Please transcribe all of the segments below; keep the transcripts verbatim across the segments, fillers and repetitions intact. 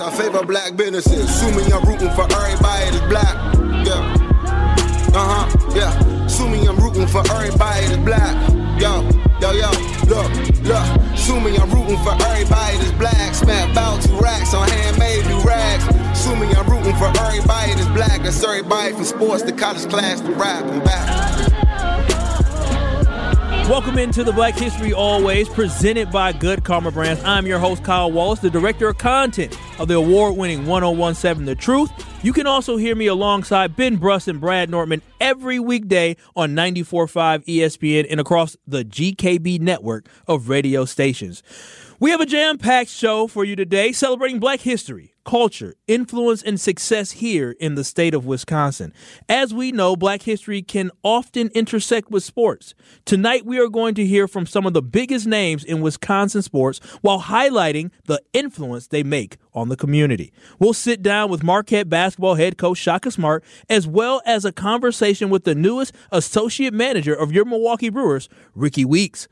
I favor black businesses. Assuming I'm rooting for everybody that's black. Yeah. Uh-huh, yeah. Assuming I'm rooting for everybody that's black. Yo, yo, yo, look, look. Assuming I'm rooting for everybody that's black. Spent about two racks on handmade new rags. Assuming I'm rooting for everybody that's black. That's everybody from sports to college class to rap and back. Welcome into the Black History Always, presented by Good Karma Brands. I'm your host, Kyle Wallace, the director of content of the award-winning one oh one seven The Truth. You can also hear me alongside Ben Bruss and Brad Nortman every weekday on ninety-four point five E S P N and across the G K B network of radio stations. We have a jam-packed show for you today, celebrating Black history, culture, influence, and success here in the state of Wisconsin. As we know, Black history can often intersect with sports. Tonight, we are going to hear from some of the biggest names in Wisconsin sports while highlighting the influence they make on the community. We'll sit down with Marquette basketball head coach Shaka Smart, as well as a conversation with the newest associate manager of your Milwaukee Brewers, Ricky Weeks.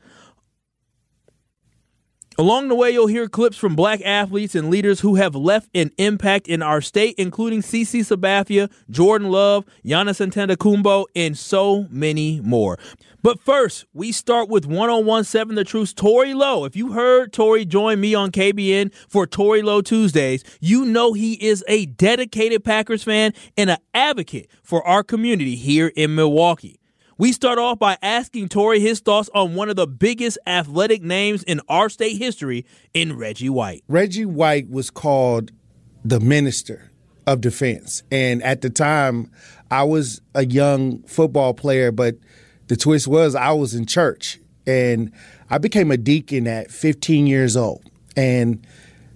Along the way, you'll hear clips from black athletes and leaders who have left an impact in our state, including CeCe Sabathia, Jordan Love, Giannis Antetokounmpo, and so many more. But first, we start with one oh one seven The Truth's Tory Lowe. If you heard Tory join me on K B N for Tory Lowe Tuesdays, you know he is a dedicated Packers fan and an advocate for our community here in Milwaukee. We start off by asking Tory his thoughts on one of the biggest athletic names in our state history in Reggie White. Reggie White was called the Minister of Defense. And at the time, I was a young football player, but the twist was I was in church. And I became a deacon at fifteen years old. And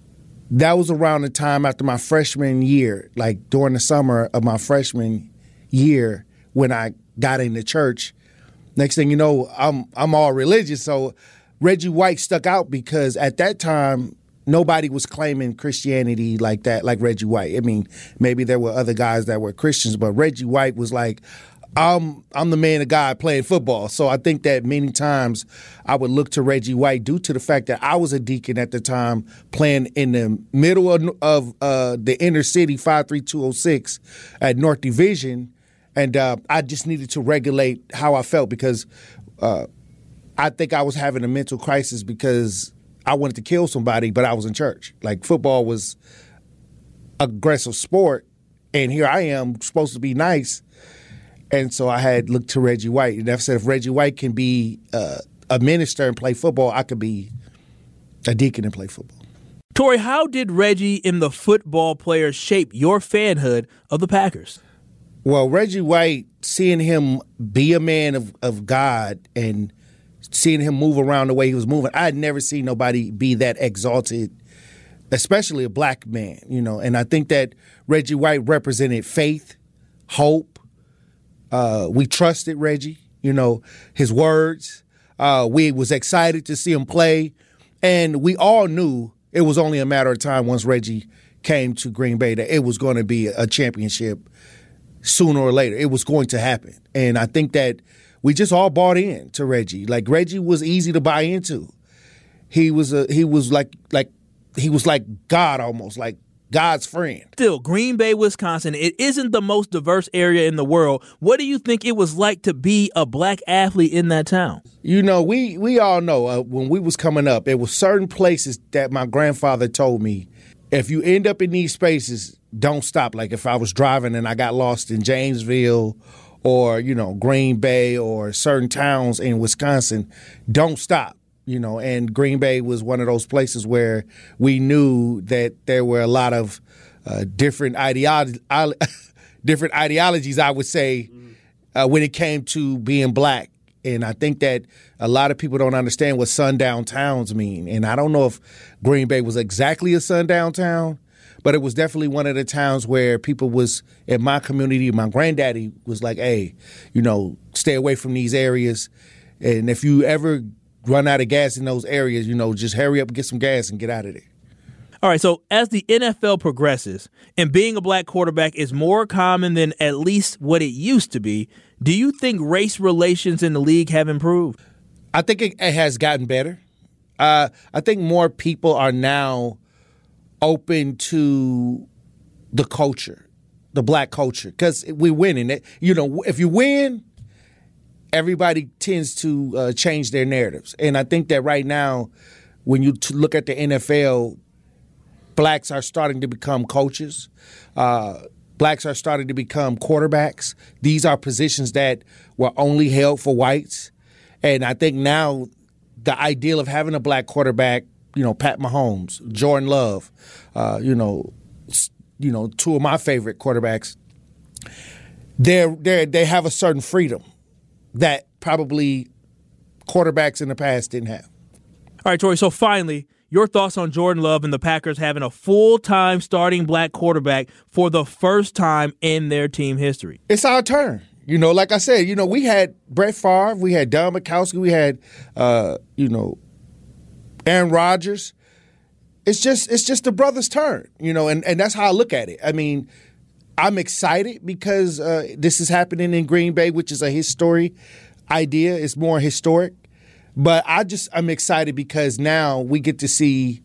that was around the time after my freshman year, like during the summer of my freshman year when I got into church. Next thing you know, I'm I'm all religious. So Reggie White stuck out because at that time, nobody was claiming Christianity like that, like Reggie White. I mean, maybe there were other guys that were Christians, but Reggie White was like, I'm I'm the man of God playing football. So I think that many times I would look to Reggie White due to the fact that I was a deacon at the time playing in the middle of, of uh, the inner city, five three two oh six at North Division. And uh, I just needed to regulate how I felt because uh, I think I was having a mental crisis because I wanted to kill somebody, but I was in church. Like football was aggressive sport, and here I am supposed to be nice. And so I had looked to Reggie White, and I said, if Reggie White can be uh, a minister and play football, I could be a deacon and play football. Tory, how did Reggie and the football players shape your fanhood of the Packers? Well, Reggie White, seeing him be a man of, of God and seeing him move around the way he was moving, I had never seen nobody be that exalted, especially a black man, you know. And I think that Reggie White represented faith, hope. Uh, we trusted Reggie, you know, his words. Uh, we was excited to see him play. And we all knew it was only a matter of time once Reggie came to Green Bay that it was going to be a championship sooner or later. It was going to happen. And I think that we just all bought in to Reggie. Like Reggie was easy to buy into. He was a he was like like he was like God almost, like God's friend. Still, Green Bay, Wisconsin, it isn't the most diverse area in the world. What do you think it was like to be a black athlete in that town? You know, we we all know uh, when we was coming up, there were certain places that my grandfather told me, if you end up in these spaces, don't stop. Like if I was driving and I got lost in Jamesville or, you know, Green Bay or certain towns in Wisconsin, don't stop, you know. And Green Bay was one of those places where we knew that there were a lot of uh, different, ideolo- different ideologies, I would say, uh, when it came to being black. And I think that a lot of people don't understand what sundown towns mean. And I don't know if Green Bay was exactly a sundown town, but it was definitely one of the towns where people was, in my community, my granddaddy was like, hey, you know, stay away from these areas. And if you ever run out of gas in those areas, you know, just hurry up and get some gas and get out of there. All right, so as the N F L progresses and being a black quarterback is more common than at least what it used to be, do you think race relations in the league have improved? I think it, it has gotten better. Uh, I think more people are now open to the culture, the black culture, because we're winning. You know, if you win, everybody tends to uh, change their narratives. And I think that right now, when you t- look at the N F L, blacks are starting to become coaches. Uh, blacks are starting to become quarterbacks. These are positions that were only held for whites. And I think now the ideal of having a black quarterback, you know, Pat Mahomes, Jordan Love, uh, you know, you know, two of my favorite quarterbacks, they're, they're, they have a certain freedom that probably quarterbacks in the past didn't have. All right, Tori, so finally, your thoughts on Jordan Love and the Packers having a full-time starting black quarterback for the first time in their team history. It's our turn. You know, like I said, you know, we had Brett Favre, we had Don Majkowski, we had, uh, you know, Aaron Rodgers. It's just it's just the brother's turn, you know, and, and that's how I look at it. I mean, I'm excited because uh, this is happening in Green Bay, which is a history idea. It's more historic. But I just I'm excited because now we get to see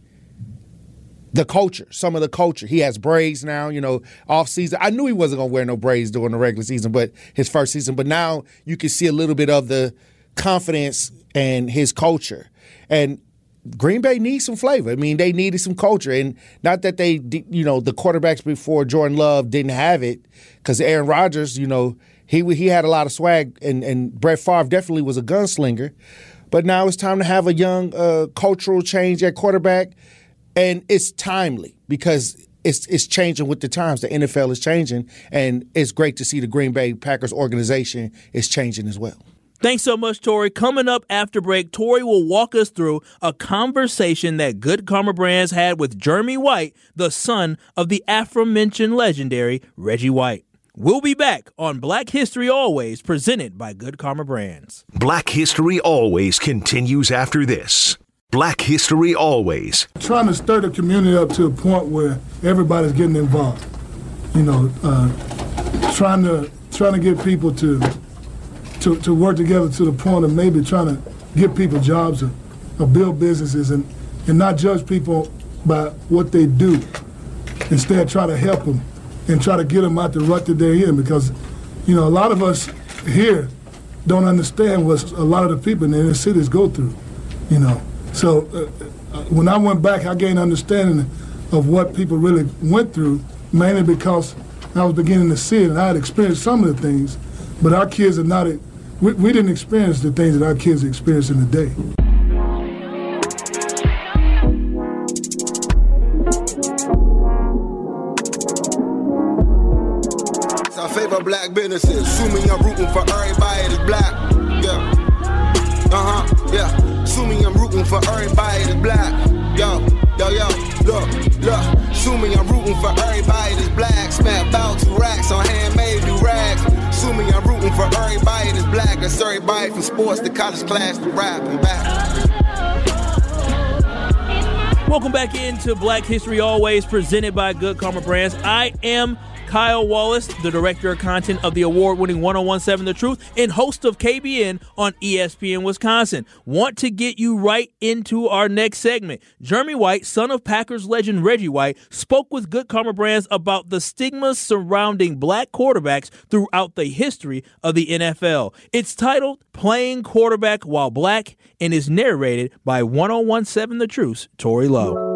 the culture, some of the culture. He has braids now, you know, off season. I knew he wasn't going to wear no braids during the regular season, but his first season. But now you can see a little bit of the confidence and his culture. And Green Bay needs some flavor. I mean, they needed some culture. And not that they, you know, the quarterbacks before Jordan Love didn't have it, because Aaron Rodgers, you know, he he had a lot of swag, and, and Brett Favre definitely was a gunslinger. But now it's time to have a young uh, cultural change at quarterback, and it's timely because it's it's changing with the times. The N F L is changing, and it's great to see the Green Bay Packers organization is changing as well. Thanks so much, Tori. Coming up after break, Tori will walk us through a conversation that Good Karma Brands had with Jeremy White, the son of the aforementioned legendary Reggie White. We'll be back on Black History Always, presented by Good Karma Brands. Black History Always continues after this. Black History Always. Trying to stir the community up to a point where everybody's getting involved. You know, uh, trying to trying to get people to, to to work together to the point of maybe trying to give people jobs or, or build businesses and, and not judge people by what they do. Instead, try to help them and try to get them out the rut that they're in, because, you know, a lot of us here don't understand what a lot of the people in the inner cities go through, you know. So uh, when I went back, I gained understanding of what people really went through, mainly because I was beginning to see it, and I had experienced some of the things, but our kids are not, we, we didn't experience the things that our kids experienced in the day. Favorite black businesses. Assuming I'm rooting for everybody that's black. Yeah. Uh-huh. Yeah. Assuming I'm rooting for everybody that's black. Yo, yo, yo. Look, look. Assuming I'm rooting for everybody that's black. Spent about two racks on handmade do rags. Assuming I'm rooting for everybody that's black. That's everybody from sports to college class to rap and back. Welcome back into Black History Always, presented by Good Karma Brands. I am Kyle Wallace, the director of content of the award-winning one oh one seven The Truth and host of K B N on E S P N Wisconsin. Want to get you right into our next segment. Jeremy White, son of Packers legend Reggie White, spoke with Good Karma Brands about the stigmas surrounding black quarterbacks throughout the history of the N F L. It's titled Playing Quarterback While Black and is narrated by one oh one seven The Truth's Tori Lowe.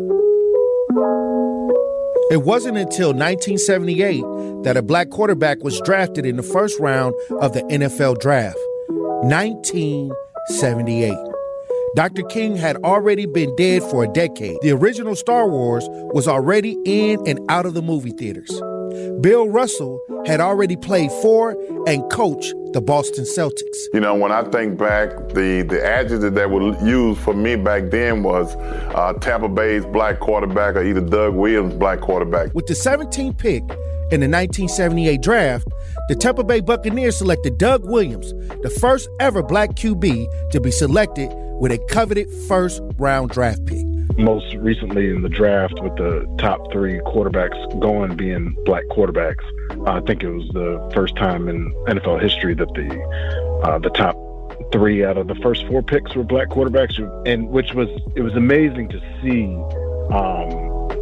It wasn't until nineteen seventy-eight that a black quarterback was drafted in the first round of the N F L draft. nineteen seventy-eight. Doctor King had already been dead for a decade. The original Star Wars was already in and out of the movie theaters. Bill Russell had already played for and coached the Boston Celtics. You know, when I think back, the, the adjective that was used for me back then was uh, Tampa Bay's black quarterback, or either Doug Williams' black quarterback. With the seventeenth pick in the nineteen seventy-eight draft, the Tampa Bay Buccaneers selected Doug Williams, the first ever black Q B to be selected with a coveted first-round draft pick. Most recently in the draft, with the top three quarterbacks going being black quarterbacks, uh, I think it was the first time in N F L history that the uh, the top three out of the first four picks were black quarterbacks, and which was it was amazing to see um,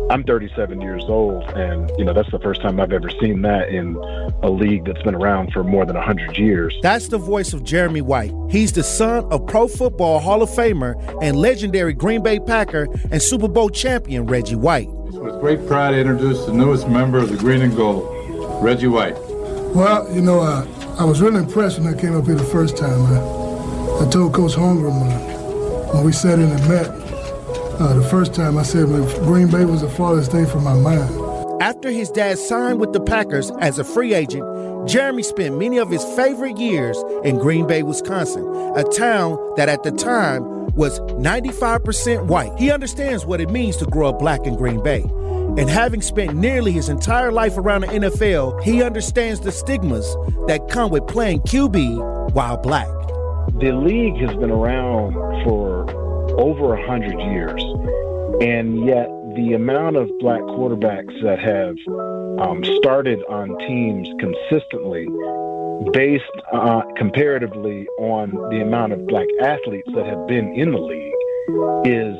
I'm thirty-seven years old, and, you know, that's the first time I've ever seen that in a league that's been around for more than one hundred years. That's the voice of Jeremy White. He's the son of Pro Football Hall of Famer and legendary Green Bay Packer and Super Bowl champion Reggie White. It's with great pride to introduce the newest member of the Green and Gold, Reggie White. Well, you know, uh, I was really impressed when I came up here the first time. Uh, I told Coach Holmgren uh, when we sat in and met uh, the first time, I said, Green Bay was the farthest thing from my mind. After his dad signed with the Packers as a free agent, Jeremy spent many of his favorite years in Green Bay, Wisconsin, a town that at the time was ninety-five percent white. He understands what it means to grow up black in Green Bay. And having spent nearly his entire life around the N F L, he understands the stigmas that come with playing Q B while black. The league has been around for over one hundred years, and yet the amount of black quarterbacks that have um, started on teams consistently based uh, comparatively on the amount of black athletes that have been in the league is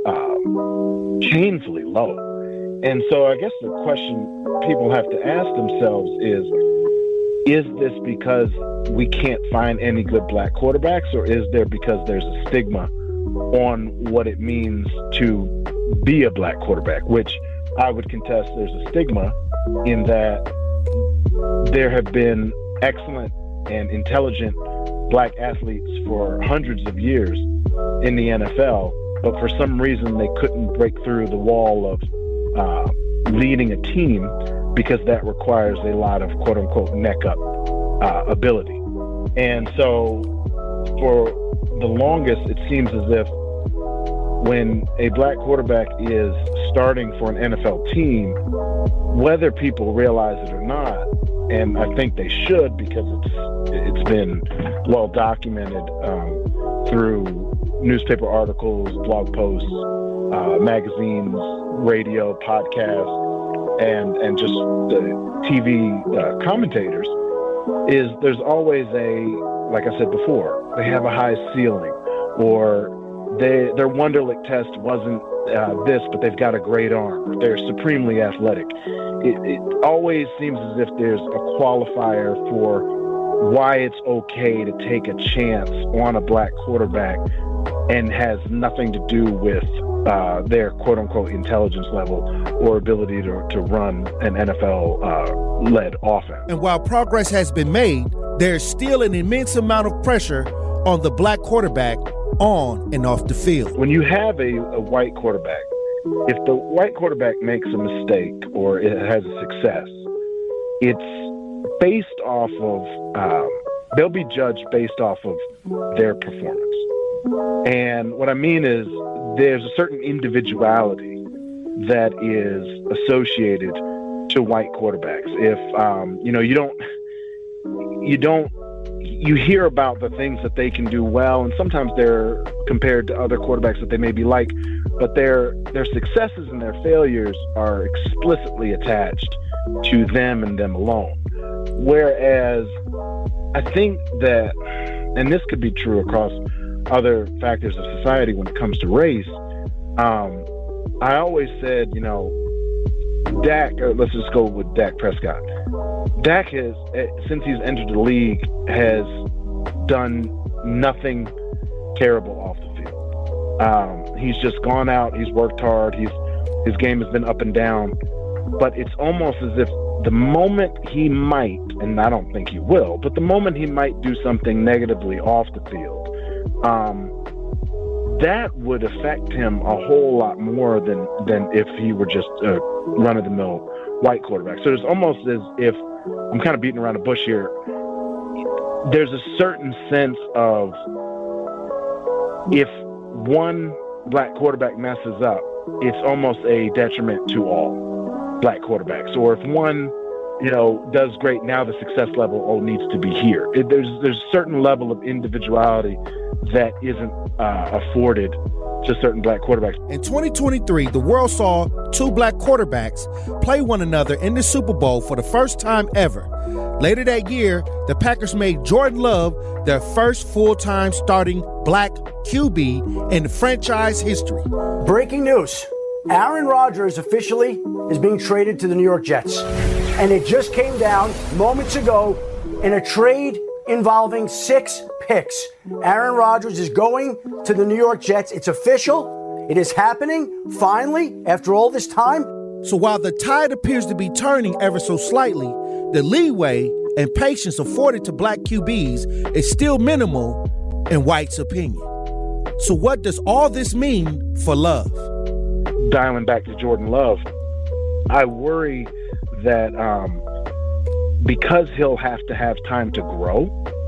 um, painfully low. And so I guess the question people have to ask themselves is, is this because we can't find any good black quarterbacks, or is there because there's a stigma on what it means to be a black quarterback, which I would contest there's a stigma in that there have been excellent and intelligent black athletes for hundreds of years in the N F L, but for some reason they couldn't break through the wall of uh, leading a team because that requires a lot of quote-unquote neck-up uh, ability. And so for the longest, it seems as if when a black quarterback is starting for an N F L team, whether people realize it or not, and I think they should because it's it's been well documented um, through newspaper articles, blog posts, uh, magazines, radio, podcasts, and and just the T V uh, commentators, is there's always a, like I said before, they have a high ceiling, or they their Wonderlic test wasn't uh, this, but they've got a great arm, or they're supremely athletic. It, it always seems as if there's a qualifier for why it's okay to take a chance on a black quarterback, and has nothing to do with uh, their quote-unquote intelligence level or ability to, to run an N F L-led uh, offense. And while progress has been made, there's still an immense amount of pressure on the black quarterback on and off the field. When you have a, a white quarterback, if the white quarterback makes a mistake or it has a success, it's based off of, um, they'll be judged based off of their performance. And what I mean is there's a certain individuality that is associated to white quarterbacks. If, um, you know, you don't, you don't, you hear about the things that they can do well, and sometimes they're compared to other quarterbacks that they may be like, but their their successes and their failures are explicitly attached to them and them alone. Whereas I think that, and this could be true across other factors of society when it comes to race, um, I always said, you know, Dak, or let's just go with Dak Prescott. Dak has, since he's entered the league, has done nothing terrible off the field. Um, he's just gone out, he's worked hard, he's his game has been up and down, but it's almost as if the moment he might, and I don't think he will, but the moment he might do something negatively off the field, um, that would affect him a whole lot more than, than if he were just a run-of-the-mill white quarterback. So it's almost as if, I'm kind of beating around the bush here, there's a certain sense of if one black quarterback messes up, it's almost a detriment to all black quarterbacks. Or if one, you know, does great, now the success level oh, needs to be here. It, there's there's a certain level of individuality that isn't uh, afforded to certain black quarterbacks. In twenty twenty-three, the world saw two black quarterbacks play one another in the Super Bowl for the first time ever. Later that year, the Packers made Jordan Love their first full-time starting black Q B in franchise history. Breaking news. Aaron Rodgers officially is being traded to the New York Jets. And it just came down moments ago in a trade involving six picks. Aaron Rodgers is going to the New York Jets. It's official. It is happening, finally, after all this time. So while the tide appears to be turning ever so slightly, the leeway and patience afforded to black Q Bs is still minimal in White's opinion. So what does all this mean for Love? Dialing back to Jordan Love, I worry that um, because he'll have to have time to grow,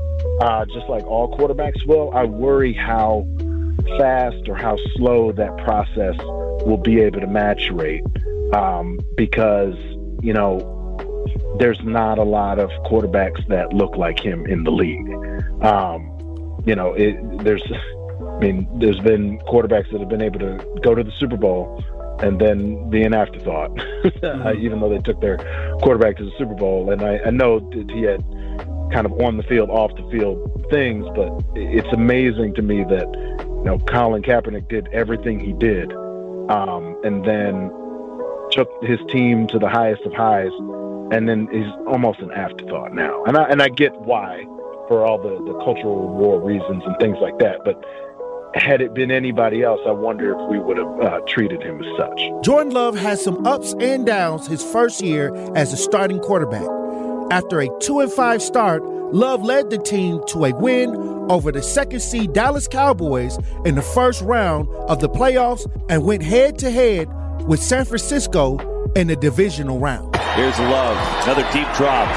uh, just like all quarterbacks will, I worry how fast or how slow that process will be able to maturate. Um, because, you know, there's not a lot of quarterbacks that look like him in the league. Um, you know, it, there's, I mean, there's been quarterbacks that have been able to go to the Super Bowl and then be an afterthought, mm-hmm. even though they took their quarterback to the Super Bowl. And I, I know that he had kind of on the field, off the field things, but it's amazing to me that, you know, Colin Kaepernick did everything he did, um, and then took his team to the highest of highs, and then he's almost an afterthought now. And I and I get why, for all the, the cultural war reasons and things like that. But had it been anybody else, I wonder if we would have uh, treated him as such. Jordan Love has some ups and downs his first year as a starting quarterback. After a two and five start, Love led the team to a win over the second seed Dallas Cowboys in the first round of the playoffs and went head-to-head with San Francisco in the divisional round. Here's Love, another deep drop.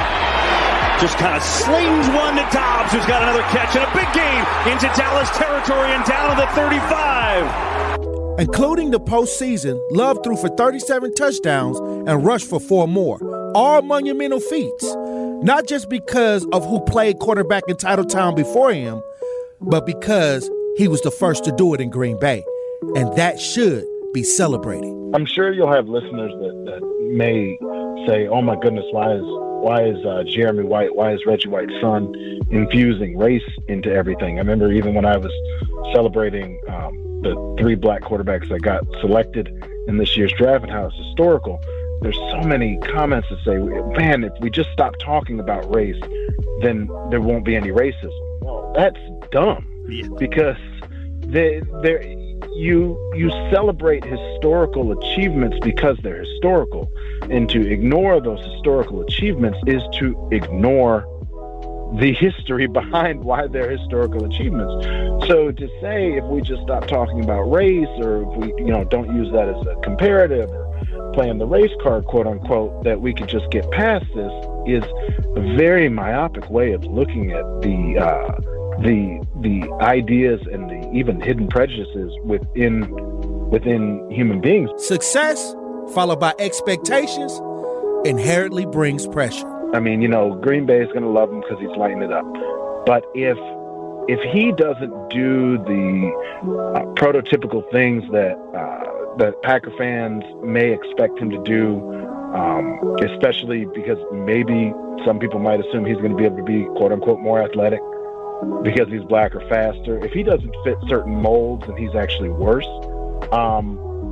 Just kind of slings one to Dobbs, who's got another catch and a big gain into Dallas territory and down to the thirty-five. Including the postseason, Love threw for thirty-seven touchdowns and rushed for four more, all monumental feats. Not just because of who played quarterback in Titletown before him, but because he was the first to do it in Green Bay. And that should be celebrated. I'm sure you'll have listeners that, that may say, oh my goodness, why is why is uh, Jeremy White, why is Reggie White's son infusing race into everything? I remember even when I was celebrating um, the three black quarterbacks that got selected in this year's draft and how it's historical, there's so many comments that say, man, if we just stop talking about race, then there won't be any racism. Well, that's dumb, yeah. because they, they're, you you celebrate historical achievements because they're historical. And to ignore those historical achievements is to ignore the history behind why they're historical achievements. So to say if we just stop talking about race, or if we you know don't use that as a comparative, or playing the race card, quote unquote, that we could just get past this is a very myopic way of looking at the uh, the the ideas and the even hidden prejudices within within human beings. Success followed by expectations inherently brings pressure. I mean, you know, Green Bay is going to love him because he's lighting it up. But if if he doesn't do the uh, prototypical things that uh, that Packer fans may expect him to do, um, especially because maybe some people might assume he's going to be able to be, quote unquote, more athletic because he's black or faster. If he doesn't fit certain molds and he's actually worse, um,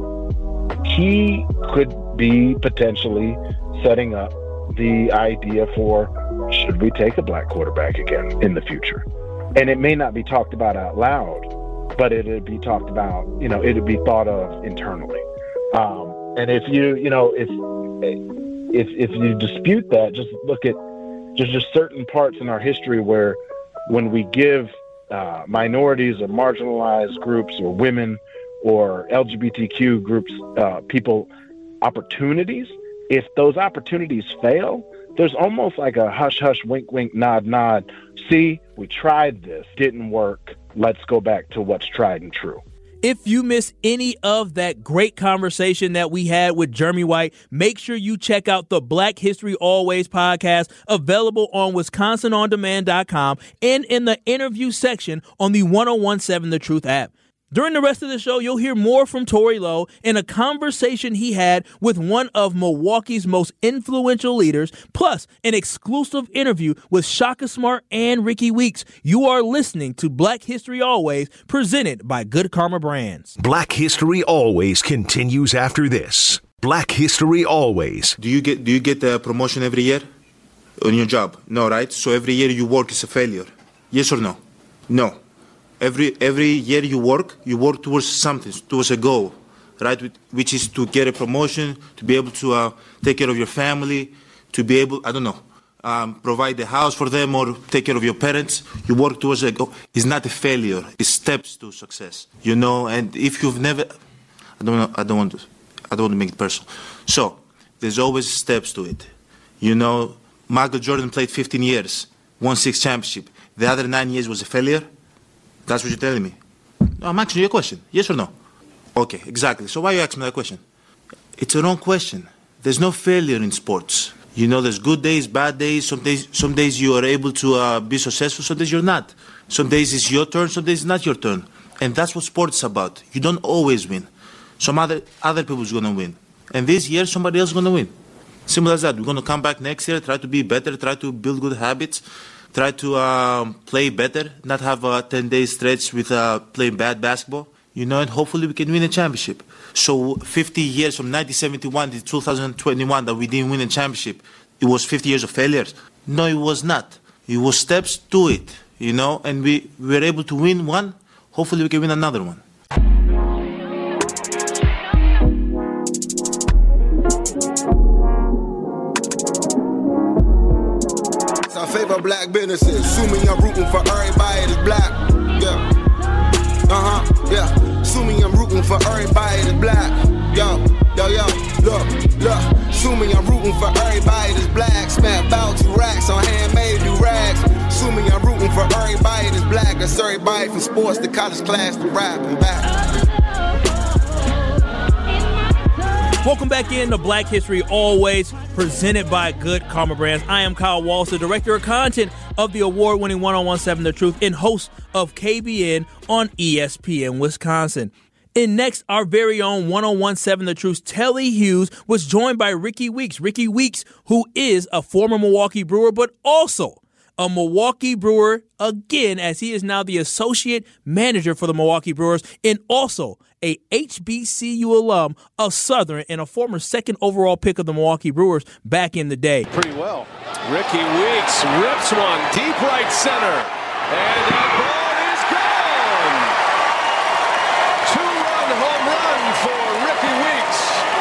he could be potentially setting up the idea for, should we take a black quarterback again in the future? And it may not be talked about out loud, but it'd be talked about, you know, it'd be thought of internally. Um, and if you, you know, if, if, if you dispute that, just look at, there's just certain parts in our history where when we give uh, minorities or marginalized groups or women or L G B T Q groups, uh, people opportunities, if those opportunities fail, there's almost like a hush, hush, wink, wink, nod, nod. See, we tried this, didn't work. Let's go back to what's tried and true. If you miss any of that great conversation that we had with Jeremy White, make sure you check out the Black History Always podcast, available on Wisconsin On Demand dot com and in the interview section on the ten seventeen The Truth app. During the rest of the show, you'll hear more from Torey Lowe in a conversation he had with one of Milwaukee's most influential leaders, plus an exclusive interview with Shaka Smart and Ricky Weeks. You are listening to Black History Always, presented by Good Karma Brands. Black History Always continues after this. Black History Always. Do you get do you get a promotion every year on your job? No, right? So every year you work is a failure. Yes or no? No. Every every year you work, you work towards something, towards a goal, right? Which is to get a promotion, to be able to uh, take care of your family, to be able, I don't know, um, provide the house for them or take care of your parents. You work towards a goal. It's not a failure. It's steps to success, you know. And if you've never, I don't know, I don't want to, I don't want to make it personal. So there's always steps to it, you know. Michael Jordan played fifteen years, won six championships. The other nine years was a failure. That's what you're telling me. No, I'm asking you a question. Yes or no? Okay, exactly. So why you asking me that question? It's a wrong question. There's no failure in sports. You know, there's good days, bad days. Some days, some days you are able to uh, be successful. Some days you're not. Some days it's your turn. Some days it's not your turn. And that's what sports is about. You don't always win. Some other other people's gonna win. And this year, somebody else is gonna win. Simple as that. We're gonna come back next year, try to be better, try to build good habits. Try to um, play better, not have a ten-day stretch with uh, playing bad basketball, you know, and hopefully we can win a championship. So fifty years from nineteen seventy-one to two thousand twenty-one that we didn't win a championship, it was fifty years of failures? No, it was not. It was steps to it, you know, and we, we were able to win one. Hopefully we can win another one. Favor black businesses. Assuming I'm rooting for everybody that's black. Yeah. Uh-huh. Yeah. Assuming I'm rooting for everybody that's black. Yo, yo, yo. Look, look. Assuming I'm rooting for everybody that's black. Spent about two racks on handmade new rags. Assuming I'm rooting for everybody that's black. That's everybody from sports to college class to rap and back. Welcome back into Black History Always, presented by Good Karma Brands. I am Kyle Walsh, the Director of Content of the award-winning ten seventeen The Truth and host of K B N on E S P N Wisconsin. And next, our very own ten seventeen The Truth's Telly Hughes was joined by Ricky Weeks. Ricky Weeks, who is a former Milwaukee Brewer, but also a Milwaukee Brewer again, as he is now the associate manager for the Milwaukee Brewers, and also a H B C U alum of Southern and a former second overall pick of the Milwaukee Brewers back in the day. Pretty well. Ricky Weeks rips one deep right center, and that ball is gone. Two-run home run for Ricky Weeks.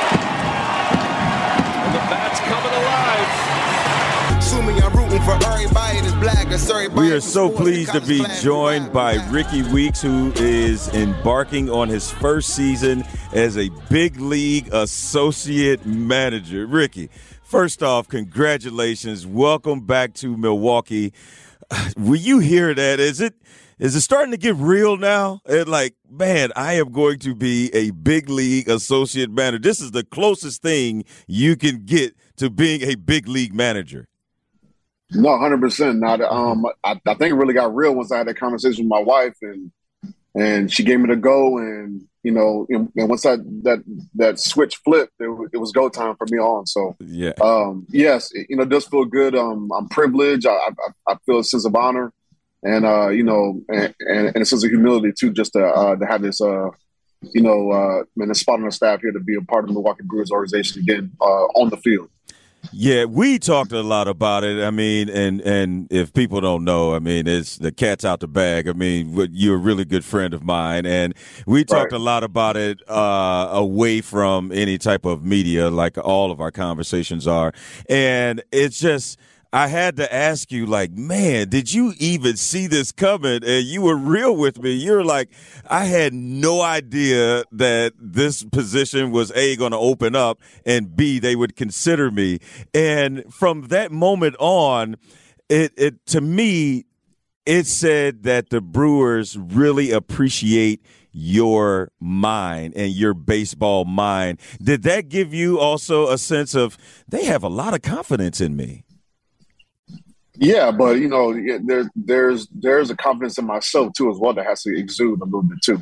And the bat's coming alive. Assuming I'm rooting for everybody that's black. That's everybody. We are so pleased to be joined by Ricky Weeks, who is embarking on his first season as a big league associate manager. Ricky, first off, congratulations. Welcome back to Milwaukee. Will you hear that? Is it is it starting to get real now? And like, man, I am going to be a big league associate manager. This is the closest thing you can get to being a big league manager. No, one hundred percent. Not. Um, I, I think it really got real once I had that conversation with my wife, and and she gave me the go, and you know, and, and once that that that switch flipped, it, it was go time for me on. So yeah, um, yes, it, you know, it does feel good. Um, I'm privileged. I, I I feel a sense of honor, and uh, you know, and, and, and a sense of humility too, just to uh, to have this uh, you know, uh, and a spot on the staff here to be a part of the Milwaukee Brewers organization again uh, on the field. Yeah, we talked a lot about it. I mean, and and if people don't know, I mean, it's the cat's out the bag. I mean, you're a really good friend of mine, and we talked right. a lot about it uh, away from any type of media, like all of our conversations are. And it's just, I had to ask you, like, man, did you even see this coming? And you were real with me. You're like, I had no idea that this position was A, going to open up, and B, they would consider me. And from that moment on, it, it to me, it said that the Brewers really appreciate your mind and your baseball mind. Did that give you also a sense of they have a lot of confidence in me? Yeah, but you know, there's there's there's a confidence in myself too as well that has to exude a little bit too.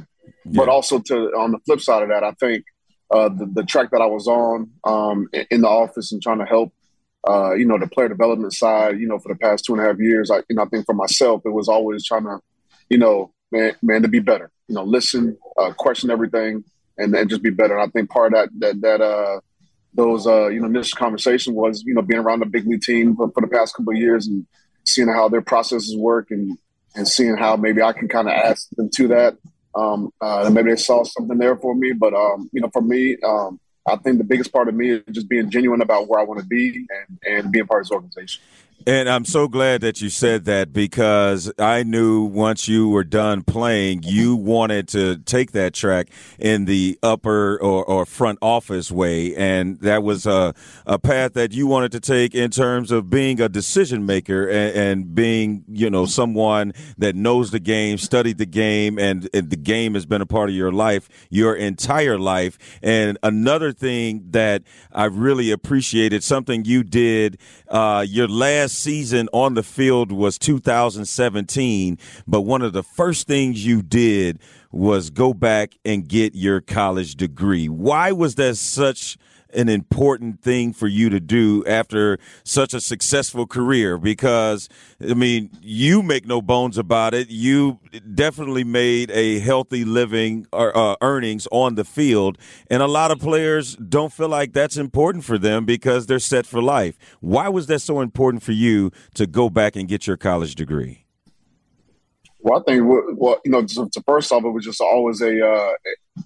But also to on the flip side of that, I think uh, the, the track that I was on um, in the office and trying to help, uh, you know, the player development side, you know, for the past two and a half years, I, you know, I think for myself, it was always trying to, you know, man, man to be better, you know, listen, uh, question everything, and, and just be better. And I think part of that, that, that uh, those, uh, you know, initial conversation was, you know, being around the big league team for, for the past couple of years and seeing how their processes work and, and seeing how maybe I can kind of add them to that. Um, uh, and maybe they saw something there for me. But, um, you know, for me, um, I think the biggest part of me is just being genuine about where I want to be and, and being part of this organization. And I'm so glad that you said that, because I knew once you were done playing, you wanted to take that track in the upper or, or front office way. And that was a, a path that you wanted to take in terms of being a decision maker and, and being, you know, someone that knows the game, studied the game, and, and the game has been a part of your life, your entire life. And another thing that I really appreciated, something you did uh, your last season on the field was two thousand seventeen, but one of the first things you did was go back and get your college degree. Why was that such an important thing for you to do after such a successful career? Because, I mean, you make no bones about it. You definitely made a healthy living or uh, earnings on the field, and a lot of players don't feel like that's important for them because they're set for life. Why was that so important for you to go back and get your college degree? Well, I think, well, you know, to, to first off, it was just always a, uh,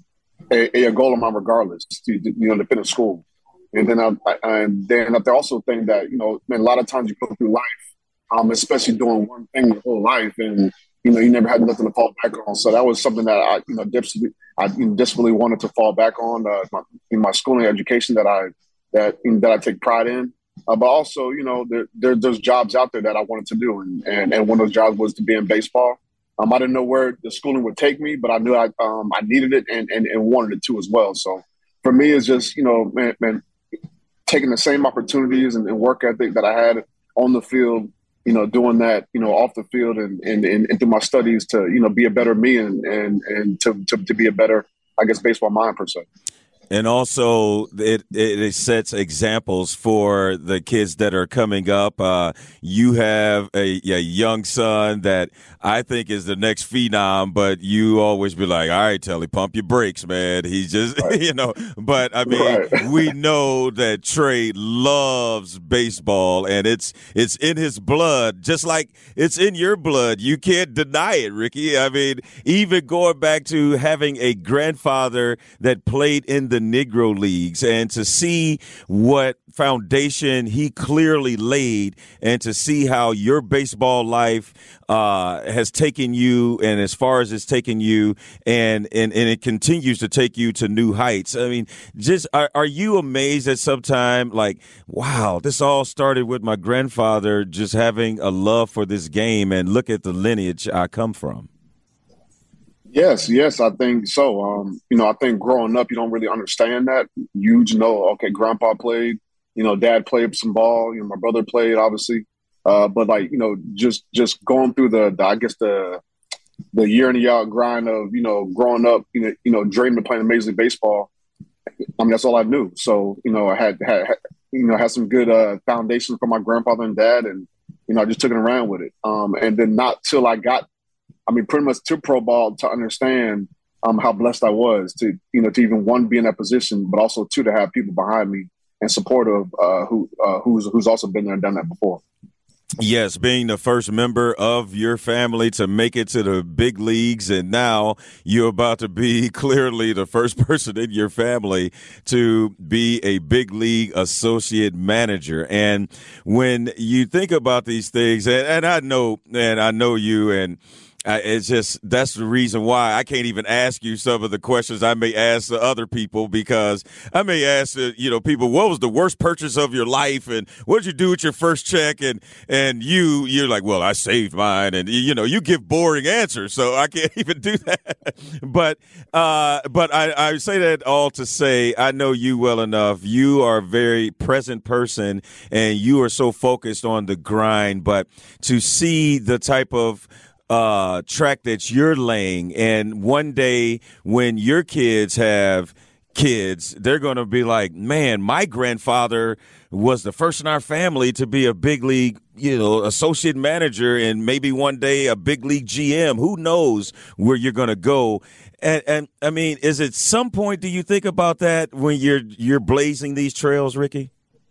a, a goal of mine regardless, to, you know, to finish school. And then I, I, and then I also think that, you know, man, a lot of times you go through life, um, especially doing one thing your whole life, and, you know, you never had nothing to fall back on. So that was something that I, you know, desperately, I you know, desperately wanted to fall back on uh, my, in my schooling education that I, that, you know, that I take pride in. Uh, but also, you know, there, there, there's jobs out there that I wanted to do. And, and, and one of those jobs was to be in baseball. Um, I didn't know where the schooling would take me, but I knew I um, I needed it and, and, and wanted it too as well. So for me, it's just, you know, man, man taking the same opportunities and, and work ethic that I had on the field, you know, doing that, you know, off the field and, and, and, and through my studies to, you know, be a better me and, and, and to, to, to be a better, I guess, baseball mind per se. And also, it, it sets examples for the kids that are coming up. Uh, you have a, a young son that I think is the next phenom, but you always be like, all right, Telly, pump your brakes, man. He's just, right. you know, but I mean, right. we know that Trey loves baseball and it's, it's in his blood, just like it's in your blood. You can't deny it, Ricky. I mean, even going back to having a grandfather that played in the Negro Leagues, and to see what foundation he clearly laid, and to see how your baseball life uh, has taken you, and as far as it's taken you, and, and, and it continues to take you to new heights. I mean, just are, are you amazed at some time, like, wow, this all started with my grandfather just having a love for this game, and look at the lineage I come from? Yes, yes, I think so. Um, you know, I think growing up, you don't really understand that. You just know, okay, grandpa played, you know, dad played some ball, you know, my brother played, obviously. Uh, but like, you know, just just going through the, the I guess the the year in and year out grind of, you know, growing up, you know, you know, dreaming of playing Major League Baseball. I mean, that's all I knew. So, you know, I had had, had you know, had some good uh, foundation from my grandfather and dad, and you know, I just took it around with it. Um, and then not till I got. I mean, pretty much to pro ball to understand um, how blessed I was to, you know, to even one be in that position, but also two to have people behind me and supportive uh, who uh, who's who's also been there and done that before. Yes, being the first member of your family to make it to the big leagues, and now you're about to be clearly the first person in your family to be a big league associate manager. And when you think about these things, and, and I know, and I know you, and I, it's just that's the reason why I can't even ask you some of the questions I may ask the other people, because I may ask uh, you know people, what was the worst purchase of your life, and what did you do with your first check, and and you you're like, well, I saved mine, and you know you give boring answers, so I can't even do that. but uh, but I, I say that all to say I know you well enough. You are a very present person, and you are so focused on the grind. But to see the type of uh, track that you're laying. And one day when your kids have kids, they're going to be like, man, my grandfather was the first in our family to be a big league, you know, associate manager, and maybe one day a big league G M. Who knows where you're going to go? And, and I mean, is at some point do you think about that when you're you're blazing these trails, Ricky?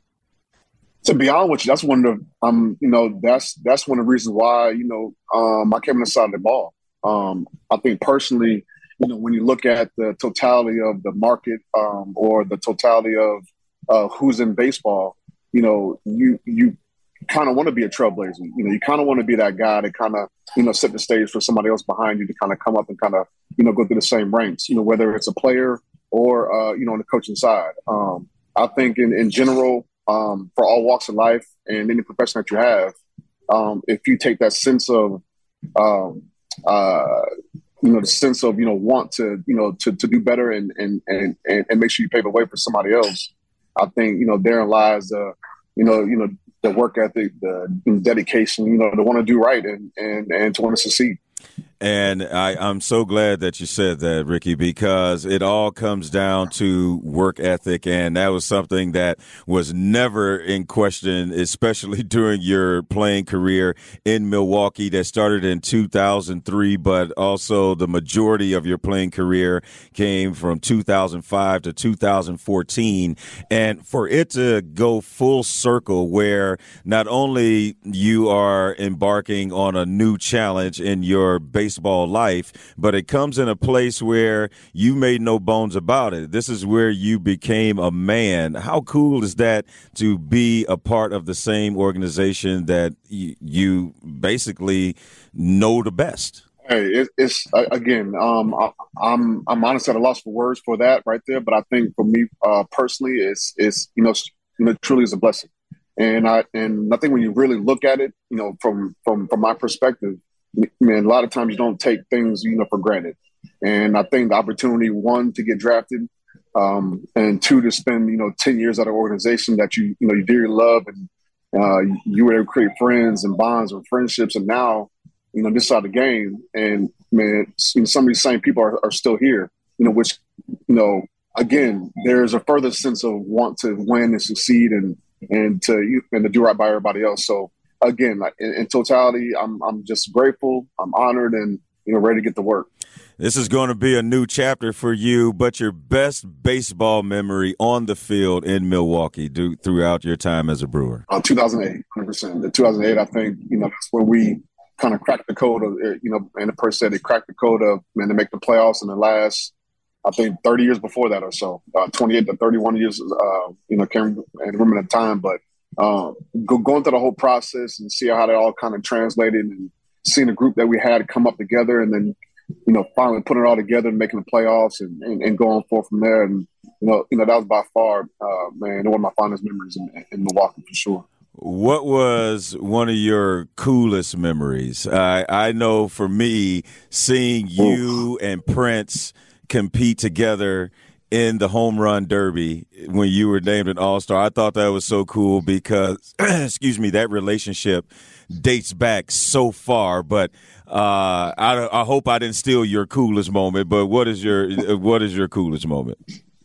To be honest with you, that's one of the um, you know, that's that's one of the reasons why, you know, um, I came on the side of the ball. Um, I think personally, you know, when you look at the totality of the market um, or the totality of uh, who's in baseball, you know, you you kind of want to be a trailblazer. You know, you kind of want to be that guy that kind of, you know, set the stage for somebody else behind you to kind of come up and kind of, you know, go through the same ranks, you know, whether it's a player or, uh, you know, on the coaching side. Um, I think in, in general, um, for all walks of life and any profession that you have, um, if you take that sense of, um, uh, you know, the sense of, you know, want to, you know, to, to do better and, and, and, and make sure you pave the way for somebody else, I think, you know, therein lies, uh, you know, you know, the work ethic, the dedication, you know, to want to do right and, and, and to want to succeed. And I, I'm so glad that you said that, Ricky, because it all comes down to work ethic. And that was something that was never in question, especially during your playing career in Milwaukee that started in two thousand three. But also the majority of your playing career came from two thousand five to two thousand fourteen. And for it to go full circle where not only you are embarking on a new challenge in your baseball life, but it comes in a place where you made no bones about it. This is where you became a man. How cool is that to be a part of the same organization that y- you basically know the best? Hey, it, it's again. Um, I, I'm I'm honestly at a loss for words for that right there. But I think for me uh, personally, it's it's you know, you know truly is a blessing. And I and I think when you really look at it, you know, from from from my perspective, man, a lot of times you don't take things, you know, for granted. And I think the opportunity, one, to get drafted, um, and two, to spend, you know, ten years at an organization that you, you know, you dearly love, and uh, you were able to create friends and bonds and friendships. And now, you know, this side of the game, and man, you know, some of these same people are, are still here, you know, which, you know, again, there's a further sense of want to win and succeed and, and to, and to do right by everybody else. So, again, like in, in totality, I'm I'm just grateful, I'm honored, and you know, ready to get to work. This is going to be a new chapter for you, but your best baseball memory on the field in Milwaukee do, throughout your time as a Brewer? Uh, two thousand eight, one hundred percent. The two thousand eight, I think, you know, that's when we kind of cracked the code of, you know, and the person said they cracked the code of, man, to make the playoffs in the last, I think, thirty years before that or so, uh, twenty-eight to thirty-one years, uh, you know, can't remember the time, but Um, go, going through the whole process and see how they all kind of translated and seeing the group that we had come up together and then, you know, finally putting it all together and making the playoffs and, and, and going forth from there. And, you know, you know, that was by far, uh, man, one of my fondest memories in, in Milwaukee for sure. What was one of your coolest memories? I, I know for me, seeing you Oof. and Prince compete together in the home run derby when you were named an all-star. I thought that was so cool because, excuse me, that relationship dates back so far. But uh, I, I hope I didn't steal your coolest moment. But what is your what is your coolest moment?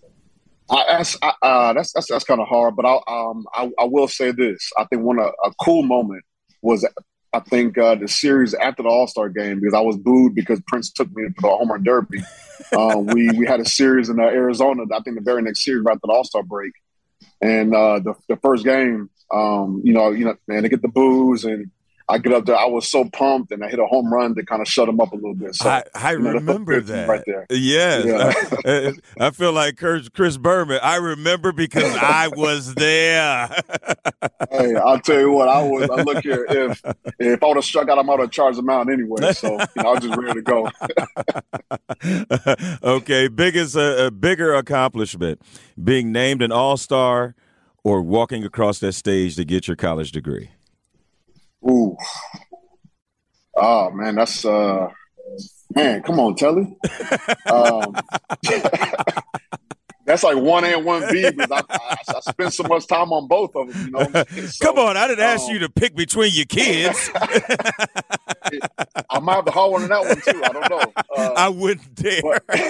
I, that's I, uh, that's that's, that's kind of hard. But I um I, I will say this. I think one a, a cool moment was I think uh, the series after the All-Star game, because I was booed because Prince took me to the home run derby. uh, we we had a series in uh, Arizona. I think the very next series right after the All-Star break, and uh, the the first game, um, you know, you know, man, they get the boos, and I get up there. I was so pumped, and I hit a home run to kind of shut them up a little bit. So I, I you know, remember that right there. Yes, yeah. I, I feel like Chris Berman. I remember because I was there. Hey, I'll tell you what. I was. I look here. If if I would have struck out, I might have charged them out anyway. So you know, I was just ready to go. Okay, biggest uh, a bigger accomplishment: being named an All-Star or walking across that stage to get your college degree. Ooh. Oh, man, that's uh – man, come on, Telly. um, That's like one A and one B because I, I, I spend so much time on both of them. You know. So, come on, I didn't ask um, you to pick between your kids. I might have to haul one on that one too. I don't know. Uh, I wouldn't dare.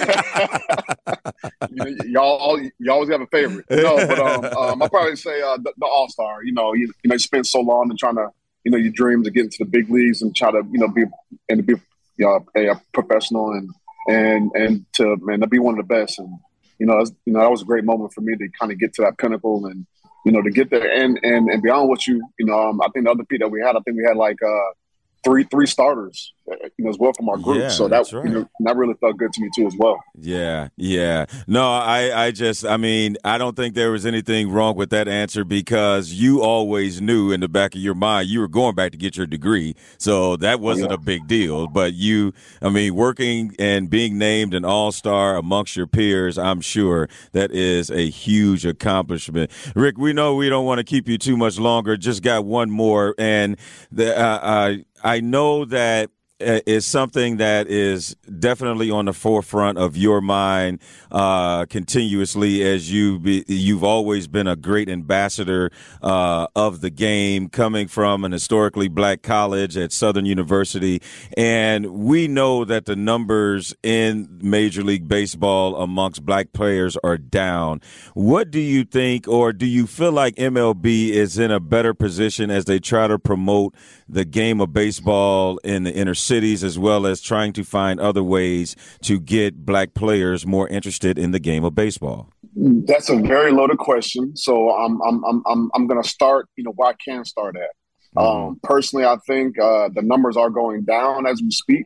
But, you know, y'all, you always have a favorite. No, but um, um, I'll probably say uh, the, the All Star. You know, you, you know, you spend so long and trying to, you know, your dream to get into the big leagues and try to, you know, be and to be, you know, a, a professional and and and to man to be one of the best. And you know, you know, that was a great moment for me to kind of get to that pinnacle and you know to get there and and and beyond what you, you know, um, I think the other P that we had, I think we had like. Uh, Three three starters, you know, as well from our group. Yeah, so that right. you know, that really felt good to me too as well. Yeah, yeah. No, I, I just, I mean, I don't think there was anything wrong with that answer because you always knew in the back of your mind you were going back to get your degree. So that wasn't yeah. a big deal. But you, I mean, working and being named an all-star amongst your peers, I'm sure that is a huge accomplishment. Rick, we know we don't want to keep you too much longer. Just got one more. And the, uh, I, I know that is something that is definitely on the forefront of your mind uh, continuously as you be, you've always been a great ambassador uh, of the game, coming from an historically black college at Southern University. And we know that the numbers in Major League Baseball amongst black players are down. What do you think, or do you feel like M L B is in a better position as they try to promote the game of baseball in the inner cities, as well as trying to find other ways to get black players more interested in the game of baseball? That's a very loaded question. So I'm I'm I'm I'm I'm going to start, you know, where I can start at. Mm-hmm. Um, personally, I think uh, the numbers are going down as we speak.